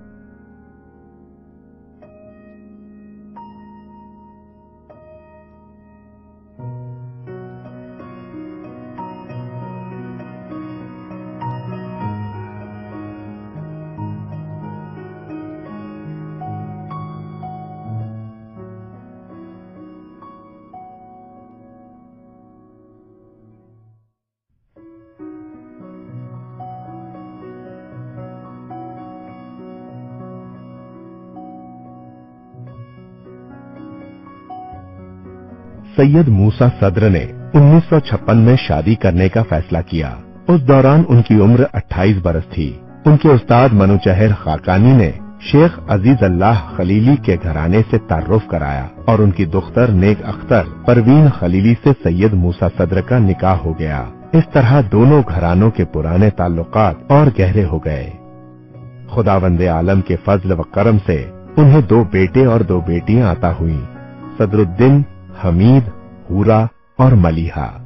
सैयद मूसा सद्र ने उन्नीस सौ छप्पन में शादी करने का फैसला किया। उस दौरान उनकी उम्र अट्ठाईस बरस थी। उनके उस्ताद मनूचहर खाकानी ने शेख अजीज अल्लाह खलीली के घराने से तारुफ कराया और उनकी दुख्तर नेक अख्तर परवीन खलीली से सैयद मूसा सद्र का निकाह हो गया। इस तरह दोनों घरानों के पुराने ताल्लुकात और गहरे हो गए। खुदावंदे आलम के फजल व करम से उन्हें दो बेटे और दो बेटियां अता हुई, सदरुद्दीन, हमीद, हूरा और मलीहा।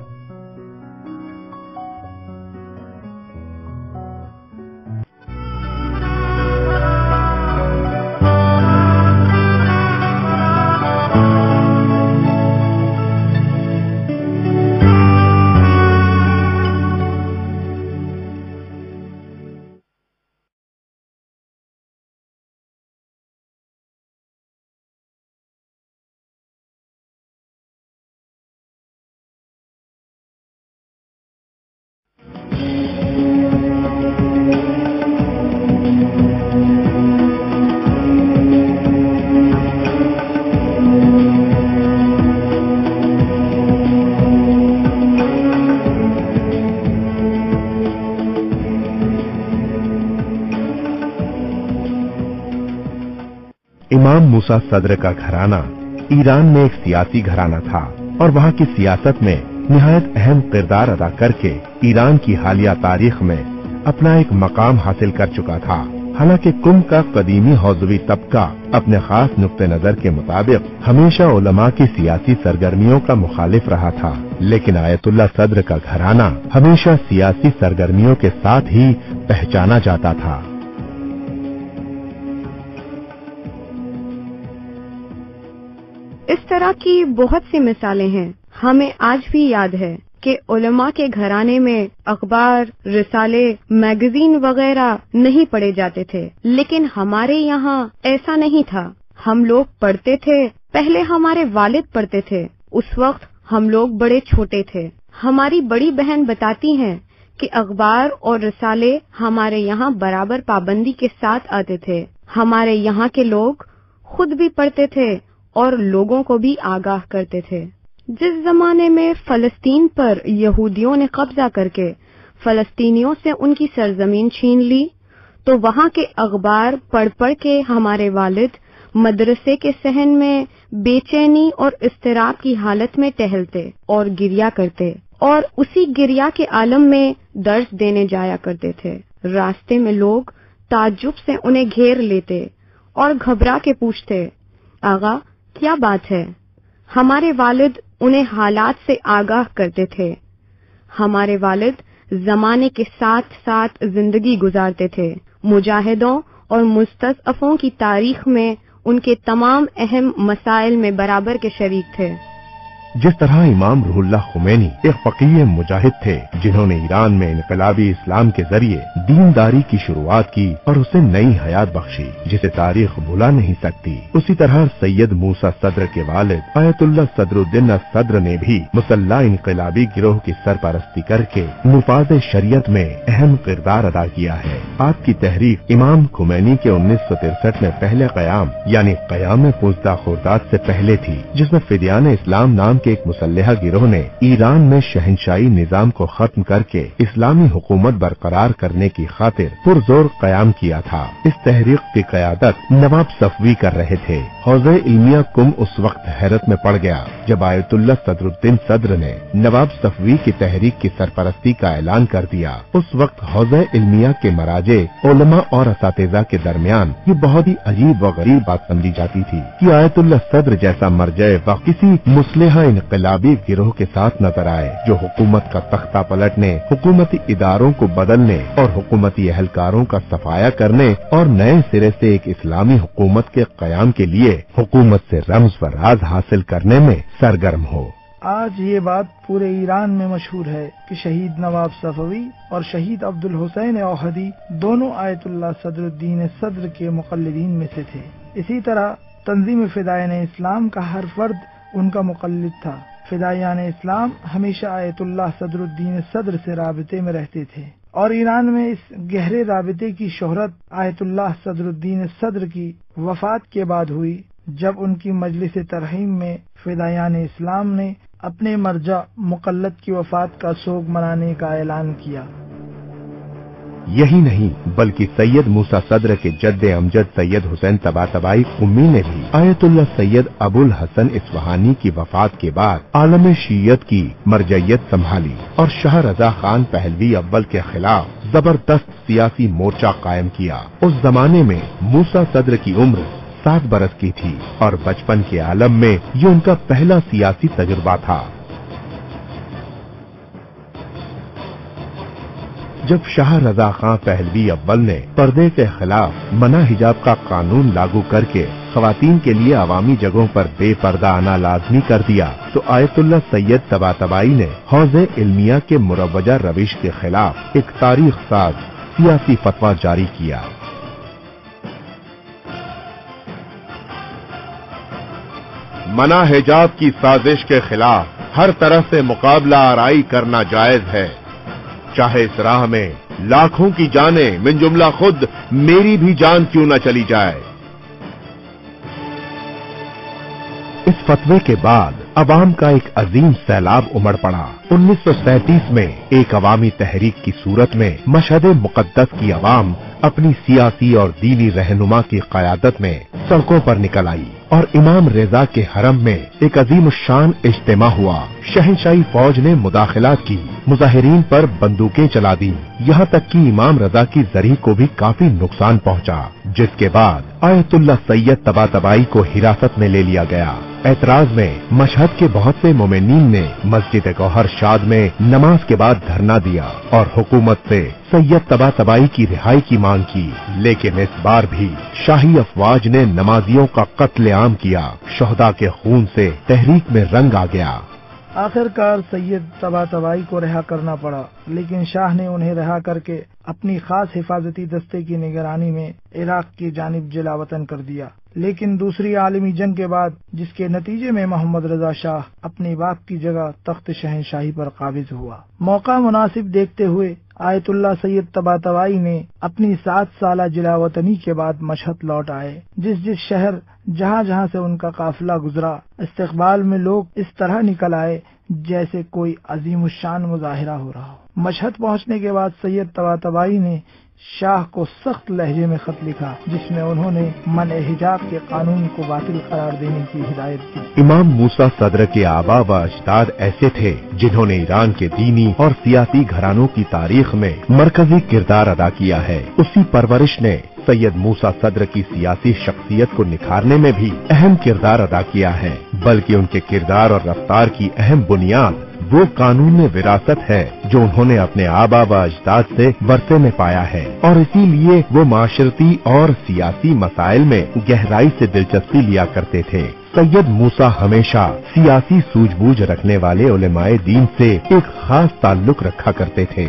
इमाम मूसा सद्र का घराना ईरान में एक सियासी घराना था और वहाँ की सियासत में निहायत अहम किरदार अदा करके ईरान की हालिया तारीख में अपना एक मकाम हासिल कर चुका था। हालांकि कुम का कदीमी हौजवी तबका अपने खास नुक्ते नजर के मुताबिक हमेशा उलमा की सियासी सरगर्मियों का मुखालिफ रहा था, लेकिन आयतुल्लाह सद्र का घराना हमेशा सियासी सरगर्मियों के साथ ही पहचाना जाता था।
इस तरह की बहुत सी मिसालें हैं। हमें आज भी याद है कि उलमा के घराने में अखबार, रिसाले, मैगजीन वगैरह नहीं पढ़े जाते थे, लेकिन हमारे यहाँ ऐसा नहीं था। हम लोग पढ़ते थे, पहले हमारे वालिद पढ़ते थे, उस वक्त हम लोग बड़े छोटे थे। हमारी बड़ी बहन बताती हैं कि अखबार और रिसाले हमारे यहाँ बराबर पाबंदी के साथ आते थे। हमारे यहाँ के लोग खुद भी पढ़ते थे और लोगों को भी आगाह करते थे। जिस जमाने में फलस्तीन पर यहूदियों ने कब्जा करके फलस्तीनियों से उनकी सरजमीन छीन ली, तो वहाँ के अखबार पढ़ पढ़ के हमारे वालिद मदरसे के सहन में बेचैनी और इस्तिराब की हालत में टहलते और गिरिया करते, और उसी गिरिया के आलम में दर्स देने जाया करते थे। रास्ते में लोग ताज्जुब से उन्हें घेर लेते और घबरा के पूछते, आगा क्या बात है? हमारे वालिद उन्हें हालात से आगाह करते थे। हमारे वालिद जमाने के साथ साथ जिंदगी गुजारते थे। मुजाहिदों और मुस्तज़अफ़ों की तारीख में उनके तमाम अहम मसाइल में बराबर के शरीक थे।
जिस तरह इमाम रूहुल्लाह खुमैनी एक फकीह मुजाहिद थे जिन्होंने ईरान में इनकलाबी इस्लाम के जरिए दीनदारी की शुरुआत की और उसे नई हयात बख्शी जिसे तारीख भुला नहीं सकती, उसी तरह सैयद मूसा सद्र के वालिद आयतुल्लाह सदरुद्दीन सद्र ने भी मुसल्ला इनकलाबी गिरोह की सरपरस्ती करके मुफाद शरीयत में अहम किरदार अदा किया है। आपकी तहरीक इमाम खुमैनी के उन्नीस सौ तिरसठ में पहले कयाम यानी कयाम पुजदा खुर्दात से पहले थी, जिसमें फिदियान इस्लाम नाम के एक मुसल्लह गिरोह ने ईरान में शहनशाही निजाम को खत्म करके इस्लामी हुकूमत बरकरार करने की खातिर पुरजोर कयाम किया था। इस तहरीक की क़यादत नवाब सफवी कर रहे थे। हौज़े इल्मिया कुम उस वक्त हैरत में पड़ गया जब आयतुल्लाह सदरुद्दीन सद्र ने नवाब सफवी की तहरीक की सरपरस्ती का ऐलान कर दिया। उस वक्त हौज़े इल्मिया के मराजे, उलमा और असातिज़ा के दरमियान ये बहुत ही अजीब व गरीब बात समझी जाती थी कि आयतुल्लाह सद्र जैसा मरजे व किसी मुस्लिहा इनकलाबी गिरोह के साथ नजर आए जो हुकूमत का तख्ता पलटने, हुकूमती इदारों को बदलने और हुकूमती एहलकारों का सफाया करने और नए सिरे से एक इस्लामी हुकूमत के कयाम के लिए हुकूमत से रम्ज व राज हासिल करने में सरगर्म हो।
आज ये बात पूरे ईरान में मशहूर है कि शहीद नवाब सफवी और शहीद अब्दुल हुसैन औहदी दोनों आयतुल्लाह सदरुद्दीन सद्र के मुक़ल्लिदीन में से थे। इसी तरह तंजीम फिदायान इस्लाम का हर फर्द उनका मुक़ल्लिद था। फिदायान इस्लाम हमेशा आयतुल्लाह सदरुद्दीन सद्र से राबिते में रहते थे और ईरान में इस गहरे राबिते की शोहरत आयतुल्लाह सदरुद्दीन सद्र की वफात के बाद हुई, जब उनकी मजलिस तरहीम में फिदायान इस्लाम ने अपने मरजा मुक़ल्लद की वफात का सोग मनाने का ऐलान किया।
यही नहीं बल्कि सैयद मूसा सद्र के जद्दे अमजद सैयद हुसैन तबातबाई उम्मी ने भी Ayatollah Sayyid Abul Hasan Isfahani की वफात के बाद आलम शीयत की मरजयत संभाली और शाह रजा खान पहलवी अव्वल के खिलाफ जबरदस्त सियासी मोर्चा कायम किया। उस जमाने में मूसा सद्र की उम्र सात बरस की थी और बचपन के आलम में ये उनका पहला सियासी तजुर्बा था। जब शाह रजा खां पहलवी अव्वल ने पर्दे के खिलाफ मना हिजाब का कानून लागू करके खवातीन के लिए अवामी जगहों पर बेपर्दा आना लाजमी कर दिया, तो आयतुल्लाह सैयद तबातबाई ने हौज़े इल्मिया के मुरव्वजा रविश के खिलाफ एक तारीख साज सियासी फतवा जारी किया। मना हिजाब की साजिश के खिलाफ हर तरह से मुकाबला आराई करना जायज है, चाहे इस राह में लाखों की जानें मिन जुमला खुद मेरी भी जान क्यों न चली जाए। इस फतवे के बाद अवाम का एक अजीम सैलाब उमड़ पड़ा। उन्नीस सौ सैंतीस में एक अवामी तहरीक की सूरत में मशहद मुकद्दस की अवाम अपनी सियासी और दीनी रहनुमा की क़यादत में सड़कों पर निकल आई और इमाम रेजा के हरम में एक अजीम शान इज्तिमा हुआ। शहंशाही फौज ने मुदाखिलात की, मुजाहिरीन पर बंदूकें चला दी, यहाँ तक कि इमाम रजा की जरी को भी काफी नुकसान पहुँचा, जिसके बाद आयतुल्लाह सैयद तबातबाई को हिरासत में ले लिया गया। ऐतराज में मशहद के बहुत से मोमिनीन ने मस्जिद गौहर शाद में नमाज के बाद धरना दिया और हुकूमत से सैयद तबातबाई की रिहाई की मांग की, लेकिन इस बार भी शाही अफवाज ने नमाजियों का कत्लेआम किया। शहदा के खून से तहरीक में रंग आ गया।
आखिरकार सैयद तबातबाई को रिहा करना पड़ा, लेकिन शाह ने उन्हें रिहा करके अपनी खास हिफाजती दस्ते की निगरानी में इराक की जानिब जलावतन कर दिया। लेकिन दूसरी आलमी जंग के बाद, जिसके नतीजे में मोहम्मद रजा शाह अपनी बाप की जगह तख्त शहंशाही पर काबिज हुआ। मौका मुनासिब देखते हुए आयतुल्लाह सैयद तबातबाई ने अपनी सात साला जलावतनी के बाद मशहद लौट आए। जिस जिस शहर जहाँ जहाँ से उनका काफिला गुजरा, इस्तकबाल में लोग इस तरह निकल आए जैसे कोई अजीमुशान मुजाहिरा हो रहा हो। मशहद पहुँचने के बाद सैयद तबातबाई ने शाह को सख्त लहजे में खत लिखा, जिसमें उन्होंने मन हिजाब के कानून को बातिल करार देने की हिदायत की।
इमाम मूसा सदर के आबा व अजदाद ऐसे थे जिन्होंने ईरान के दीनी और सियासी घरानों की तारीख में मरकजी किरदार अदा किया है। उसी परवरिश ने सैयद मूसा सदर की सियासी शख्सियत को निखारने में भी अहम किरदार अदा किया है, बल्कि उनके किरदार और रफ्तार की अहम बुनियाद वो कानून विरासत है जो उन्होंने अपने आबा व अजदाद से वर्से में पाया है, और इसीलिए वो माशरती और सियासी मसाइल में गहराई से दिलचस्पी लिया करते थे। सैयद मूसा हमेशा सियासी सूझबूझ रखने वाले उलेमाए दीन से एक खास ताल्लुक रखा करते थे।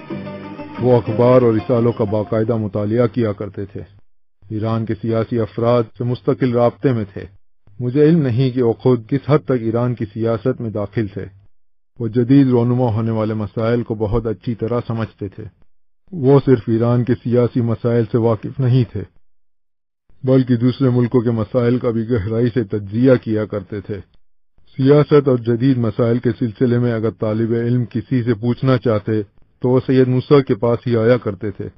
वो अखबार और रिसालों का बाकायदा मुतालिया किया करते थे। ईरान के सियासी अफराद से मुस्तकिल राब्ते में थे। मुझे इल्म नहीं कि वो खुद किस हद तक ईरान की सियासत में दाखिल थे। वो जदीद रोनुमा होने वाले मसाइल को बहुत अच्छी तरह समझते थे। वो सिर्फ ईरान के सियासी मसाइल से वाकिफ नहीं थे, बल्कि दूसरे मुल्कों के मसाइल का भी गहराई से तज्जिया किया करते थे। सियासत और जदीद मसाइल के सिलसिले में अगर तालिब इल्म किसी से पूछना चाहते तो वो सैयद मूसा के पास ही आया करते थे।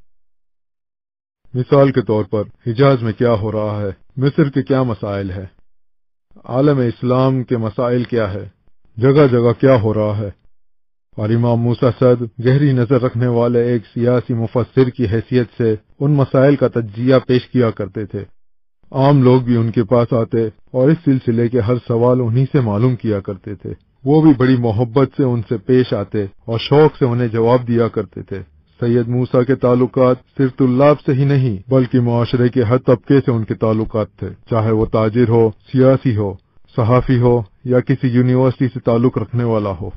मिसाल के तौर पर हिजाज में क्या हो रहा है, मिस्र के क्या मसाइल है, आलम इस्लाम के मसाइल क्या है, जगह जगह क्या हो रहा है। और इमाम मूसा सद गहरी नजर रखने वाले एक सियासी मुफस्सिर की हैसियत से उन मसाइल का तज्जिया पेश किया करते थे। आम लोग भी उनके पास आते और इस सिलसिले के हर सवाल उन्हीं से मालूम किया करते थे। वो भी बड़ी मोहब्बत से उनसे पेश आते और शौक से उन्हें जवाब दिया करते थे। सैयद मूसा के ताल्लुकात सिर्फ तुल्लाब से ही नहीं, बल्कि मुआशरे के हर तबके से उनके ताल्लुकात थे, चाहे वो ताजिर हो, सियासी हो, सहाफी हो या किसी यूनिवर्सिटी से ताल्लुक रखने वाला हो।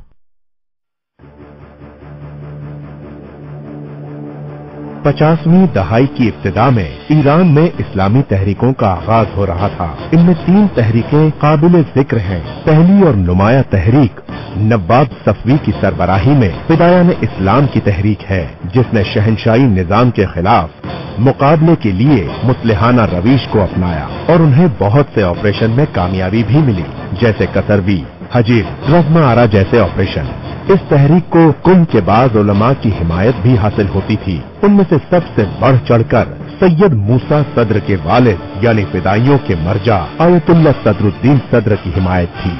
पचासवीं दहाई की इब्तिदा में ईरान में इस्लामी तहरीकों का आगाज हो रहा था। इनमें तीन तहरीकें काबिल जिक्र हैं। पहली और नुमाया तहरीक नवाब सफवी की सरबराही में फिदायान इस्लाम की तहरीक है, जिसने शहनशाही निजाम के खिलाफ मुकाबले के लिए मुस्लिहाना रवीश को अपनाया और उन्हें बहुत से ऑपरेशन में कामयाबी भी मिली, जैसे कसरवी, हजीर, रज़्मा आरा जैसे ऑपरेशन। इस तहरीक को कुम के बाद उलमा की हिमायत भी हासिल होती थी। उनमें से सबसे बढ़ चढ़कर सैयद मूसा सदर के वालिद यानी फिदाइयों के मर्जा आयतुल्लाह सदरुद्दीन सदर की हिमायत थी।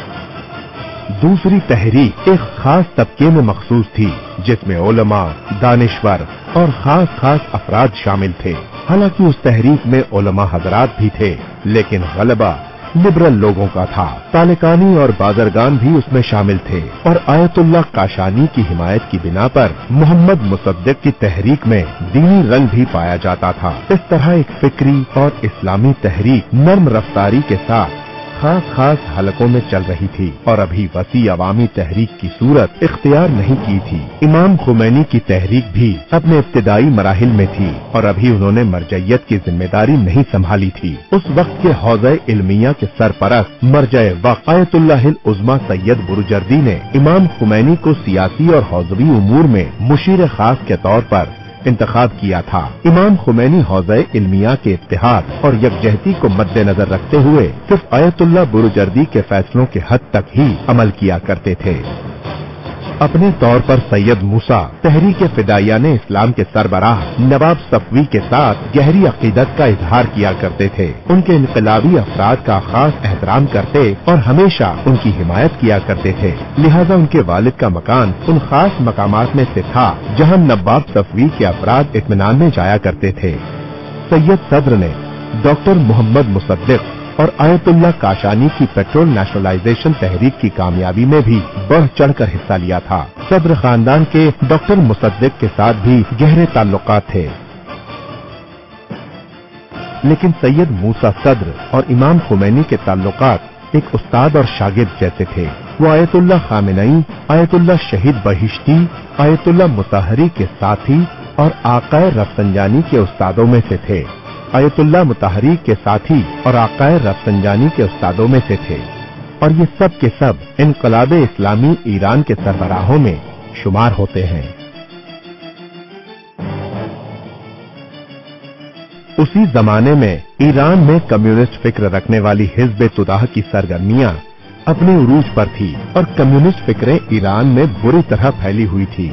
दूसरी तहरीक एक खास तबके में मखसूस थी, जिसमें उलमा, दानिश्वर और खास खास अफराद शामिल थे। हालांकि उस तहरीक में उलमा हजरात भी थे, लेकिन गलबा लिबरल लोगों का था। तालिकानी और बाजरगान भी उसमें शामिल थे और आयतुल्लाह काशानी की हिमायत की बिना पर मोहम्मद मुसद्दिक की तहरीक में दीनी रंग भी पाया जाता था। इस तरह एक फिक्री और इस्लामी तहरीक नर्म रफ्तारी के साथ खास खास हलकों में चल रही थी और अभी वसी अवामी तहरीक की सूरत इख्तियार नहीं की थी। इमाम खुमैनी की तहरीक भी अपने इब्तिदाई मराहिल में थी और अभी उन्होंने मरजइयत की जिम्मेदारी नहीं संभाली थी। उस वक्त के हौज़े इल्मिया के सरपरस्त मरजए वक्त आयतुल्लाहिल उज़्मा सैयद बुरुजर्दी ने इमाम खुमैनी को सियासी और हौज़वी उमूर में मुशीर खास के तौर पर इंतखाब किया था। इमाम खुमैनी हौज़े इल्मिया के इत्तेहाद और यकजहती को मद्देनजर रखते हुए सिर्फ आयतुल्लाह बुरुजर्दी के फैसलों के हद तक ही अमल किया करते थे। अपने तौर पर सैयद मूसा तहरीक फिदाइया ने इस्लाम के सरबराह नवाब सफवी के साथ गहरी अकीदत का इजहार किया करते थे। उनके इनकलाबी अफराद का खास एहतराम करते और हमेशा उनकी हिमायत किया करते थे। लिहाजा उनके वालिद का मकान उन खास मकामात में से था जहां नवाब सफवी के अफराद इत्मीनान में जाया करते थे। सैयद सद्र ने डॉक्टर मोहम्मद मुसद्दिक और आयतुल्लाह काशानी की पेट्रोल नेशनलाइजेशन तहरीक की कामयाबी में भी बढ़ चढ़कर हिस्सा लिया था। सद्र खानदान के डॉक्टर मुसद्दिक के साथ भी गहरे ताल्लुकात थे, लेकिन सैयद मूसा सद्र और इमाम खुमैनी के ताल्लुकात एक उस्ताद और शागिर्द जैसे थे। वो आयतुल्लाह खामेनई, आयतुल्लाह शहीद बहिश्ती, आयतुल्लाह मुताहरी के साथी और आकाए रफसंजानी के उस्तादों में से थे। आयतुल्लाह मुताहरी के साथी और आकाए रफसंजानी के उस्तादों में से थे और ये सब के सब इनकलाब इस्लामी ईरान के सरबराहों में शुमार होते हैं। उसी जमाने में ईरान में कम्युनिस्ट फिक्र रखने वाली हिज़्ब-ए-तुदाह की सरगर्मियां अपने उरूज पर थी और कम्युनिस्ट फिक्रें ईरान में बुरी तरह फैली हुई थी।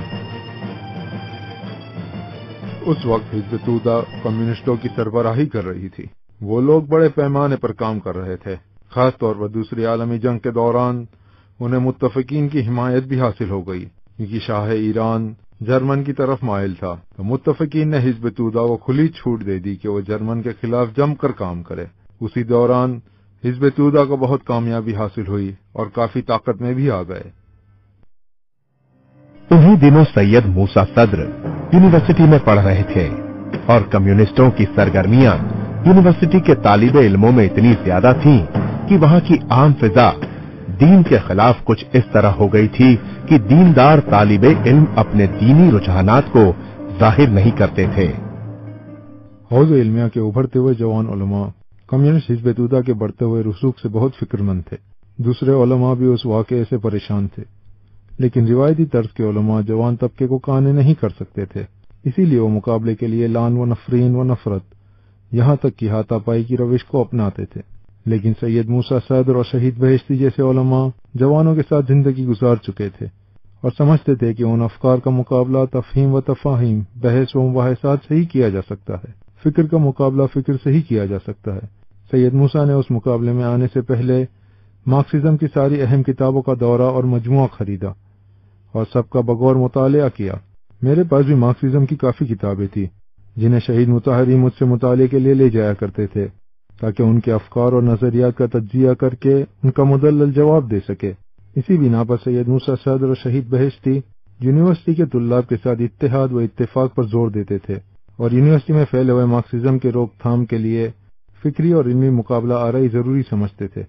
उस वक्त हिज़्ब-ए-तुदाह कम्युनिस्टों की सरबराही कर रही थी। वो लोग बड़े पैमाने पर काम कर रहे थे। खास तौर पर दूसरी आलमी जंग के दौरान उन्हें मुत्तफिकीन की हिमायत भी हासिल हो गई, क्योंकि शाह ईरान जर्मन की तरफ माइल था। तो मुत्तफिकीन ने हिज़्ब-ए-तुदाह को खुली छूट दे दी कि वो जर्मन के खिलाफ जमकर काम करे। उसी दौरान हिज़्ब-ए-तुदाह को बहुत कामयाबी हासिल हुई और काफी ताकत में भी आ गए।
उन्हीं दिनों सैयद मूसा सद्र यूनिवर्सिटी में पढ़ रहे थे और कम्युनिस्टों की सरगर्मियां यूनिवर्सिटी के तालिबे इल्मों में इतनी ज्यादा थीं कि वहां की आम फिजा दीन के खिलाफ कुछ इस तरह हो गई थी कि दीनदार तालिबे इल्म अपने दीनी रुझानात को जाहिर नहीं करते थे।
हौज़ इल्मिया के उभरते हुए जवान उलमा कम्युनिस्ट हिज़्ब-ए-तुदाह के बढ़ते हुए रसूख से बहुत फिक्रमंद थे। दूसरे उलमा भी उस वाक़े से परेशान थे, लेकिन रिवायती तर्ज के उलमा जवान तबके को काने नहीं कर सकते थे। इसीलिए वो मुकाबले के लिए लान व नफरीन व नफरत, यहाँ तक कि हाथापाई की रविश को अपनाते थे। लेकिन सैयद मूसा सद्र और शहीद बहिश्ती जैसे उलमा जवानों के साथ जिंदगी गुजार चुके थे और समझते थे कि उन अफकार का मुकाबला तफहीम व तफाहीम, बहस व मुबाहिसात से ही किया जा सकता है। फिक्र का मुकाबला फिक्र से ही किया जा सकता है। सैयद मूसा ने उस मुकाबले में आने से पहले मार्क्सिज्म की सारी अहम किताबों का दौरा और मजमुआ खरीदा और सबका बगौर मुतालिया किया। मेरे पास भी मार्क्सिज्म की काफी किताबें थी, जिन्हें शहीद मुताहरी मुझसे मुताले के लिए ले जाया करते थे, ताकि उनके अफकार और नजरियात का तज्जिया करके उनका मुदल्लल जवाब दे सके। इसी बिना पर सैयद मूसा सद्र और शहीद बहिश्ती यूनिवर्सिटी के तुल्लाब के साथ इत्तेहाद व इत्तेफाक पर जोर देते थे और यूनिवर्सिटी में फैले हुए मार्क्सिज्म के रोकथाम के लिए फिक्री और इल्मी मुकाबला आराई जरूरी समझते थे।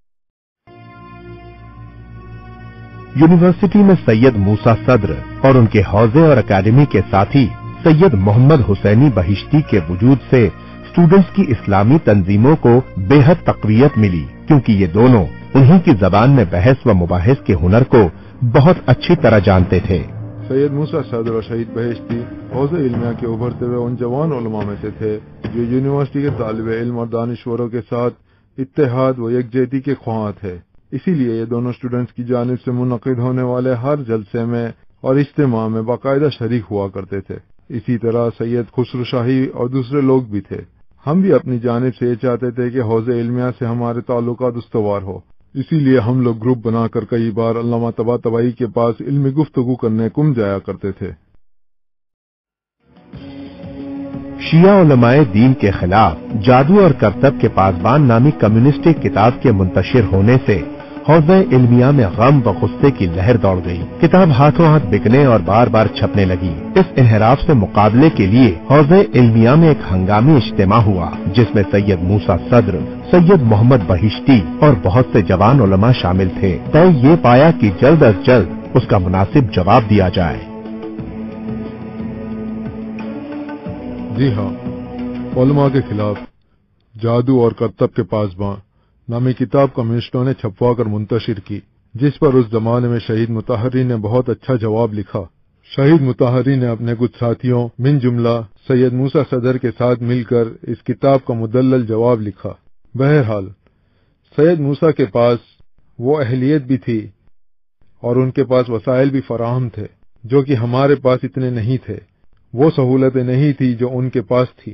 यूनिवर्सिटी में सैयद मूसा सद्र और उनके हौजे और अकादमी के साथी सैयद मोहम्मद हुसैनी बहिश्ती के वजूद से स्टूडेंट्स की इस्लामी तंजीमों को बेहद तकवीयत मिली, क्योंकि ये दोनों उन्हीं की जबान में बहस व मुबाहिस के हुनर को बहुत अच्छी तरह जानते थे।
सैयद मूसा सद्र और शहीद बहिश्ती हौज़े इल्मिया के उभरते हुए उन जवान उलमा में से थे जो यूनिवर्सिटी के तालिबे इल्म और दानिश्वरों के साथ इत्तेहाद व यकजहती के ख्वाहां थे। इसीलिए ये दोनों स्टूडेंट्स की जानिब से मुनक़िद होने वाले हर जलसे में और इज्तिमा में बाकायदा शरीक हुआ करते थे। इसी तरह सैयद खुसरो शाही और दूसरे लोग भी थे। हम भी अपनी जानिब से ये चाहते थे कि हौज़े इल्मिया से हमारे ताल्लुकात उस्तवार हो। इसीलिए हम लोग ग्रुप बनाकर कई बार अल्लामा तबातबाई के पास इल्मी गुफ्तगू करने कुम जाया करते थे।
शिया उलमाए दीन के खिलाफ जादू और करतब के पासबान नामी कम्युनिस्टिक किताब के मुंतशिर होने से हौज़े इल्मिया में गम व गुस्से की लहर दौड़ गई। किताब हाथों हाथ बिकने और बार बार छपने लगी। इस इन्हिराफ से मुकाबले के लिए हौज़े इल्मिया में एक हंगामी इज्तिमा हुआ, जिसमें सैयद मूसा सद्र, सैयद मोहम्मद बहिश्ती और बहुत से जवान उलमा शामिल थे। तय ये पाया कि जल्द अज जल्द उसका मुनासिब जवाब दिया जाए।
जी हाँ, उलमा के खिलाफ जादू और करतब के पासबान नामी किताब कम्युनिस्टों ने छपवा कर मुंतशिर की, जिस पर उस जमाने में शहीद मुताहरी ने बहुत अच्छा जवाब लिखा। शहीद मुताहरी ने अपने कुछ साथियों मिन जुमला सैयद मूसा सदर के साथ मिलकर इस किताब का मुदल्लल जवाब लिखा। बहरहाल सैयद मूसा के पास वो अहलियत भी थी اور ان کے پاس وسائل بھی فراہم تھے جو کہ ہمارے پاس اتنے نہیں تھے. وہ سہولتیں نہیں تھی جو ان کے پاس تھی.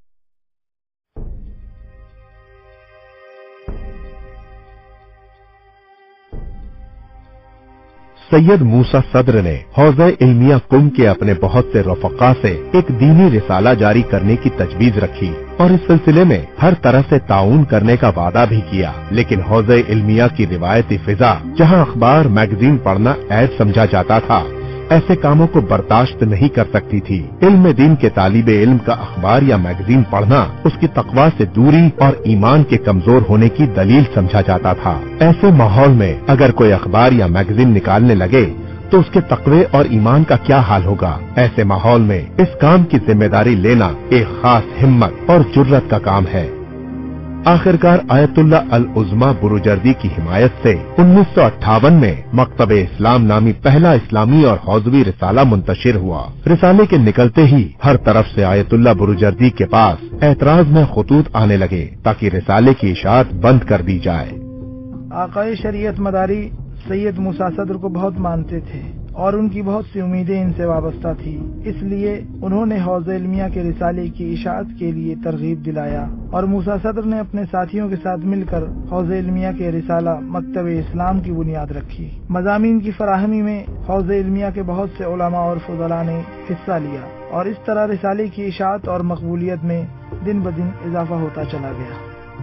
سید موسیٰ صدر نے حوزہ علمیہ قم کے اپنے بہت سے رفقا سے ایک دینی رسالہ جاری کرنے کی تجویز رکھی اور اس سلسلے میں ہر طرح سے تعاون کرنے کا وعدہ بھی کیا. لیکن حوزہ علمیہ کی روایتی فضا، جہاں اخبار میگزین پڑھنا عیب سمجھا جاتا تھا، ایسے کاموں کو برداشت نہیں کر سکتی تھی. علم دین کے طالب علم کا اخبار یا میگزین پڑھنا اس کی تقویٰ سے دوری اور ایمان کے کمزور ہونے کی دلیل سمجھا جاتا تھا. ایسے ماحول میں اگر کوئی اخبار یا میگزین نکالنے لگے تو اس کے تقوی اور ایمان کا کیا حال ہوگا؟ ایسے ماحول میں اس کام کی ذمہ داری لینا ایک خاص ہمت اور جرت کا کام ہے. آخرکار آیت اللہ العظمی بروجردی کی حمایت سے انیس سو اٹھاون میں مکتب اسلام نامی پہلا اسلامی اور حوزوی رسالہ منتشر ہوا. رسالے کے نکلتے ہی ہر طرف سے آیت اللہ بروجردی کے پاس اعتراض میں خطوط آنے لگے تاکہ رسالے کی اشاعت بند کر دی جائے.
آقائے شریعت مداری سید موسیٰ صدر کو بہت مانتے تھے اور ان کی بہت سی امیدیں ان سے وابستہ تھی. اس لیے انہوں نے حوزہ علمیہ کے رسالے کی اشاعت کے لیے ترغیب دلایا اور موسیٰ صدر نے اپنے ساتھیوں کے ساتھ مل کر حوزہ علمیہ کے رسالہ مکتب اسلام کی بنیاد رکھی. مضامین کی فراہمی میں حوزہ علمیہ کے بہت سے علماء اور فضلاء نے حصہ لیا اور اس طرح رسالے کی اشاعت اور مقبولیت میں دن بدن اضافہ ہوتا چلا گیا.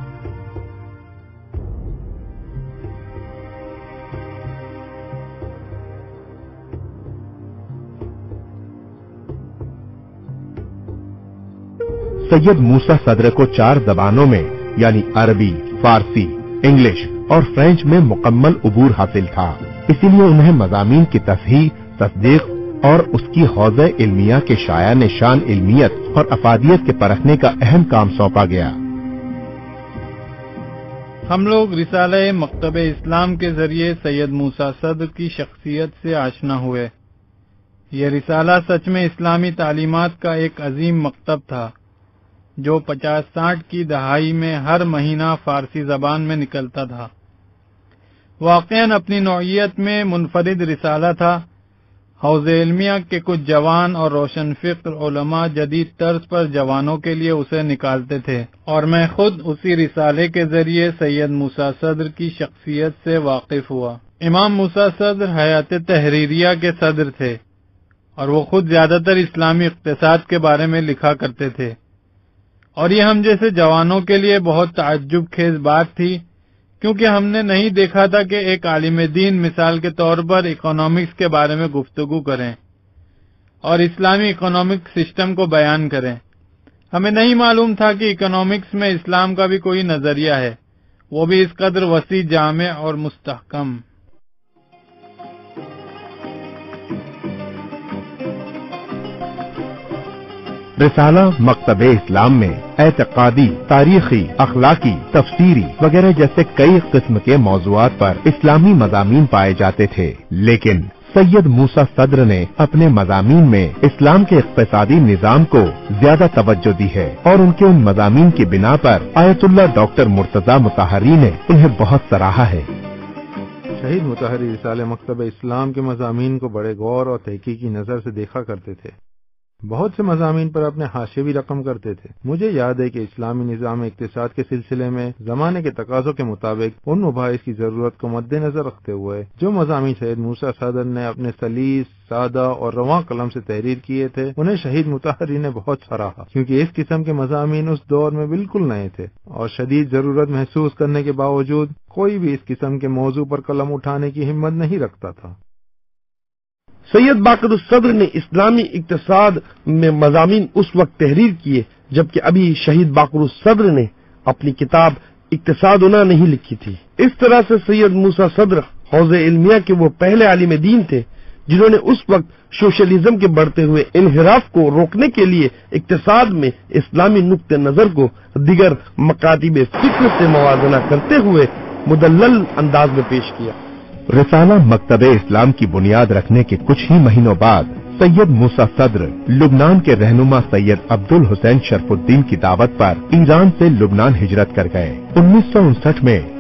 سید موسیٰ صدر کو چار زبانوں میں یعنی عربی، فارسی، انگلش اور فرینچ میں مکمل عبور حاصل تھا. اسی لیے انہیں مضامین کی تصحیح، تصدیق اور اس کی حوزہ علمیہ کے شایع نشان علمیت اور افادیت کے پرکھنے کا اہم کام سونپا گیا.
ہم لوگ رسالہ مکتب اسلام کے ذریعے سید موسیٰ صدر کی شخصیت سے آشنا ہوئے. یہ رسالہ سچ میں اسلامی تعلیمات کا ایک عظیم مکتب تھا جو پچاس ساٹھ کی دہائی میں ہر مہینہ فارسی زبان میں نکلتا تھا. واقعاً اپنی نوعیت میں منفرد رسالہ تھا. حوزہ علمیہ کے کچھ جوان اور روشن فکر علماء جدید طرز پر جوانوں کے لیے اسے نکالتے تھے اور میں خود اسی رسالے کے ذریعے سید موسیٰ صدر کی شخصیت سے واقف ہوا. امام موسیٰ صدر حیات تحریریہ کے صدر تھے اور وہ خود زیادہ تر اسلامی اقتصاد کے بارے میں لکھا کرتے تھے اور یہ ہم جیسے جوانوں کے لیے بہت تعجب خیز بات تھی کیونکہ ہم نے نہیں دیکھا تھا کہ ایک عالم دین مثال کے طور پر اکنامکس کے بارے میں گفتگو کریں اور اسلامی اکنامک سسٹم کو بیان کریں. ہمیں نہیں معلوم تھا کہ اکنامکس میں اسلام کا بھی کوئی نظریہ ہے، وہ بھی اس قدر وسیع، جامع اور مستحکم.
رسالہ مکتب اسلام میں اعتقادی، تاریخی، اخلاقی، تفسیری وغیرہ جیسے کئی قسم کے موضوعات پر اسلامی مضامین پائے جاتے تھے، لیکن سید موسیٰ صدر نے اپنے مضامین میں اسلام کے اقتصادی نظام کو زیادہ توجہ دی ہے اور ان کے ان مضامین کی بنا پر آیت اللہ ڈاکٹر مرتضی مطہری نے انہیں بہت سراہا ہے.
شہید مطہری رسالہ مکتب اسلام کے مضامین کو بڑے غور اور تحقیقی نظر سے دیکھا کرتے تھے. بہت سے مضامین پر اپنے حاشیے بھی رقم کرتے تھے. مجھے یاد ہے کہ اسلامی نظام اقتصاد کے سلسلے میں زمانے کے تقاضوں کے مطابق ان مباحث کی ضرورت کو مد نظر رکھتے ہوئے جو مضامین سید موسیٰ صدر نے اپنے سلیس، سادہ اور رواں قلم سے تحریر کیے تھے، انہیں شہید مطہری نے بہت سراہا کیونکہ اس قسم کے مضامین اس دور میں بالکل نئے تھے اور شدید ضرورت محسوس کرنے کے باوجود کوئی بھی اس قسم کے موضوع پر قلم اٹھانے کی ہمت نہیں رکھتا تھا.
سید باقر الصدر نے اسلامی اقتصاد میں مضامین اس وقت تحریر کیے جبکہ ابھی شہید باقر الصدر نے اپنی کتاب اقتصادنا نہیں لکھی تھی. اس طرح سے سید موسیٰ صدر حوزہ علمیہ کے وہ پہلے عالم دین تھے جنہوں نے اس وقت سوشلزم کے بڑھتے ہوئے انحراف کو روکنے کے لیے اقتصاد میں اسلامی نقطہ نظر کو دیگر مکاتب فکر سے موازنہ کرتے ہوئے مدلل انداز میں پیش کیا.
رسالہ مکتب اسلام کی بنیاد رکھنے کے کچھ ہی مہینوں بعد سید موسیٰ صدر لبنان کے رہنما سید عبد الحسین شرف الدین کی دعوت پر ایران سے لبنان ہجرت کر گئے. انیس سو انسٹھ میں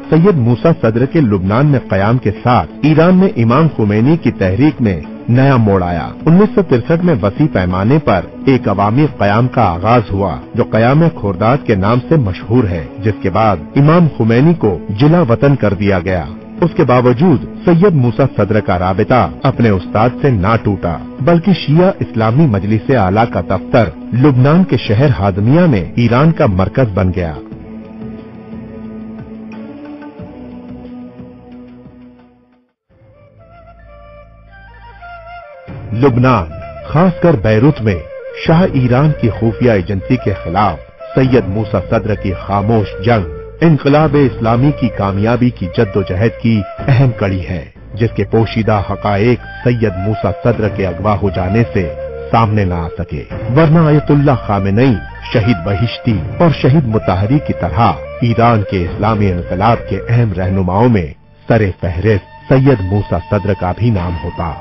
सैयद मूसा सदर के लुबनान में कयाम के साथ ईरान में इमाम खुमैनी की तहरीक में नया मोड़ आया। उन्नीस सौ तिरसठ में वसी पैमाने पर एक अवामी कयाम का आगाज हुआ जो कयाम खुर्दाद के नाम से मशहूर है, जिसके बाद इमाम खुमैनी को जिला वतन कर दिया गया। उसके बावजूद सैयद मूसा सदर का राबिता अपने उस्ताद से ना टूटा, बल्कि शिया इस्लामी मजलिस आला का दफ्तर लुबनान के शहर हादमिया में ईरान का मरकज बन गया। लुबनान, खासकर बैरूत में शाह ईरान की खुफिया एजेंसी के खिलाफ सैयद मूसा सदर की खामोश जंग इनकलाब इस्लामी की कामयाबी की जद्दोजहद की अहम कड़ी है, जिसके पोशीदा हकायक सैयद मूसा सदर के अगवा हो जाने से सामने न आ सके, वरना आयतुल्लाह खामेनी, शहीद बहिश्ती और शहीद मुताहरी की तरह ईरान के इस्लामी इनकलाब के अहम रहनुमाओं में सरे फहरिस्त सैयद मूसा सदर का भी नाम होता।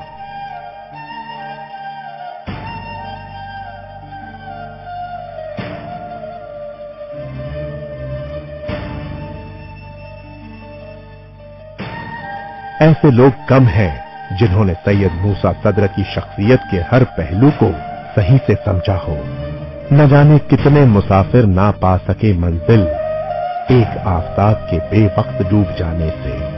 ऐसे लोग कम हैं जिन्होंने सैयद मूसा सदर की शख्सियत के हर पहलू को सही से समझा हो। न जाने कितने मुसाफिर ना पा सके मंजिल एक आफताब के बेवक्त डूब जाने से।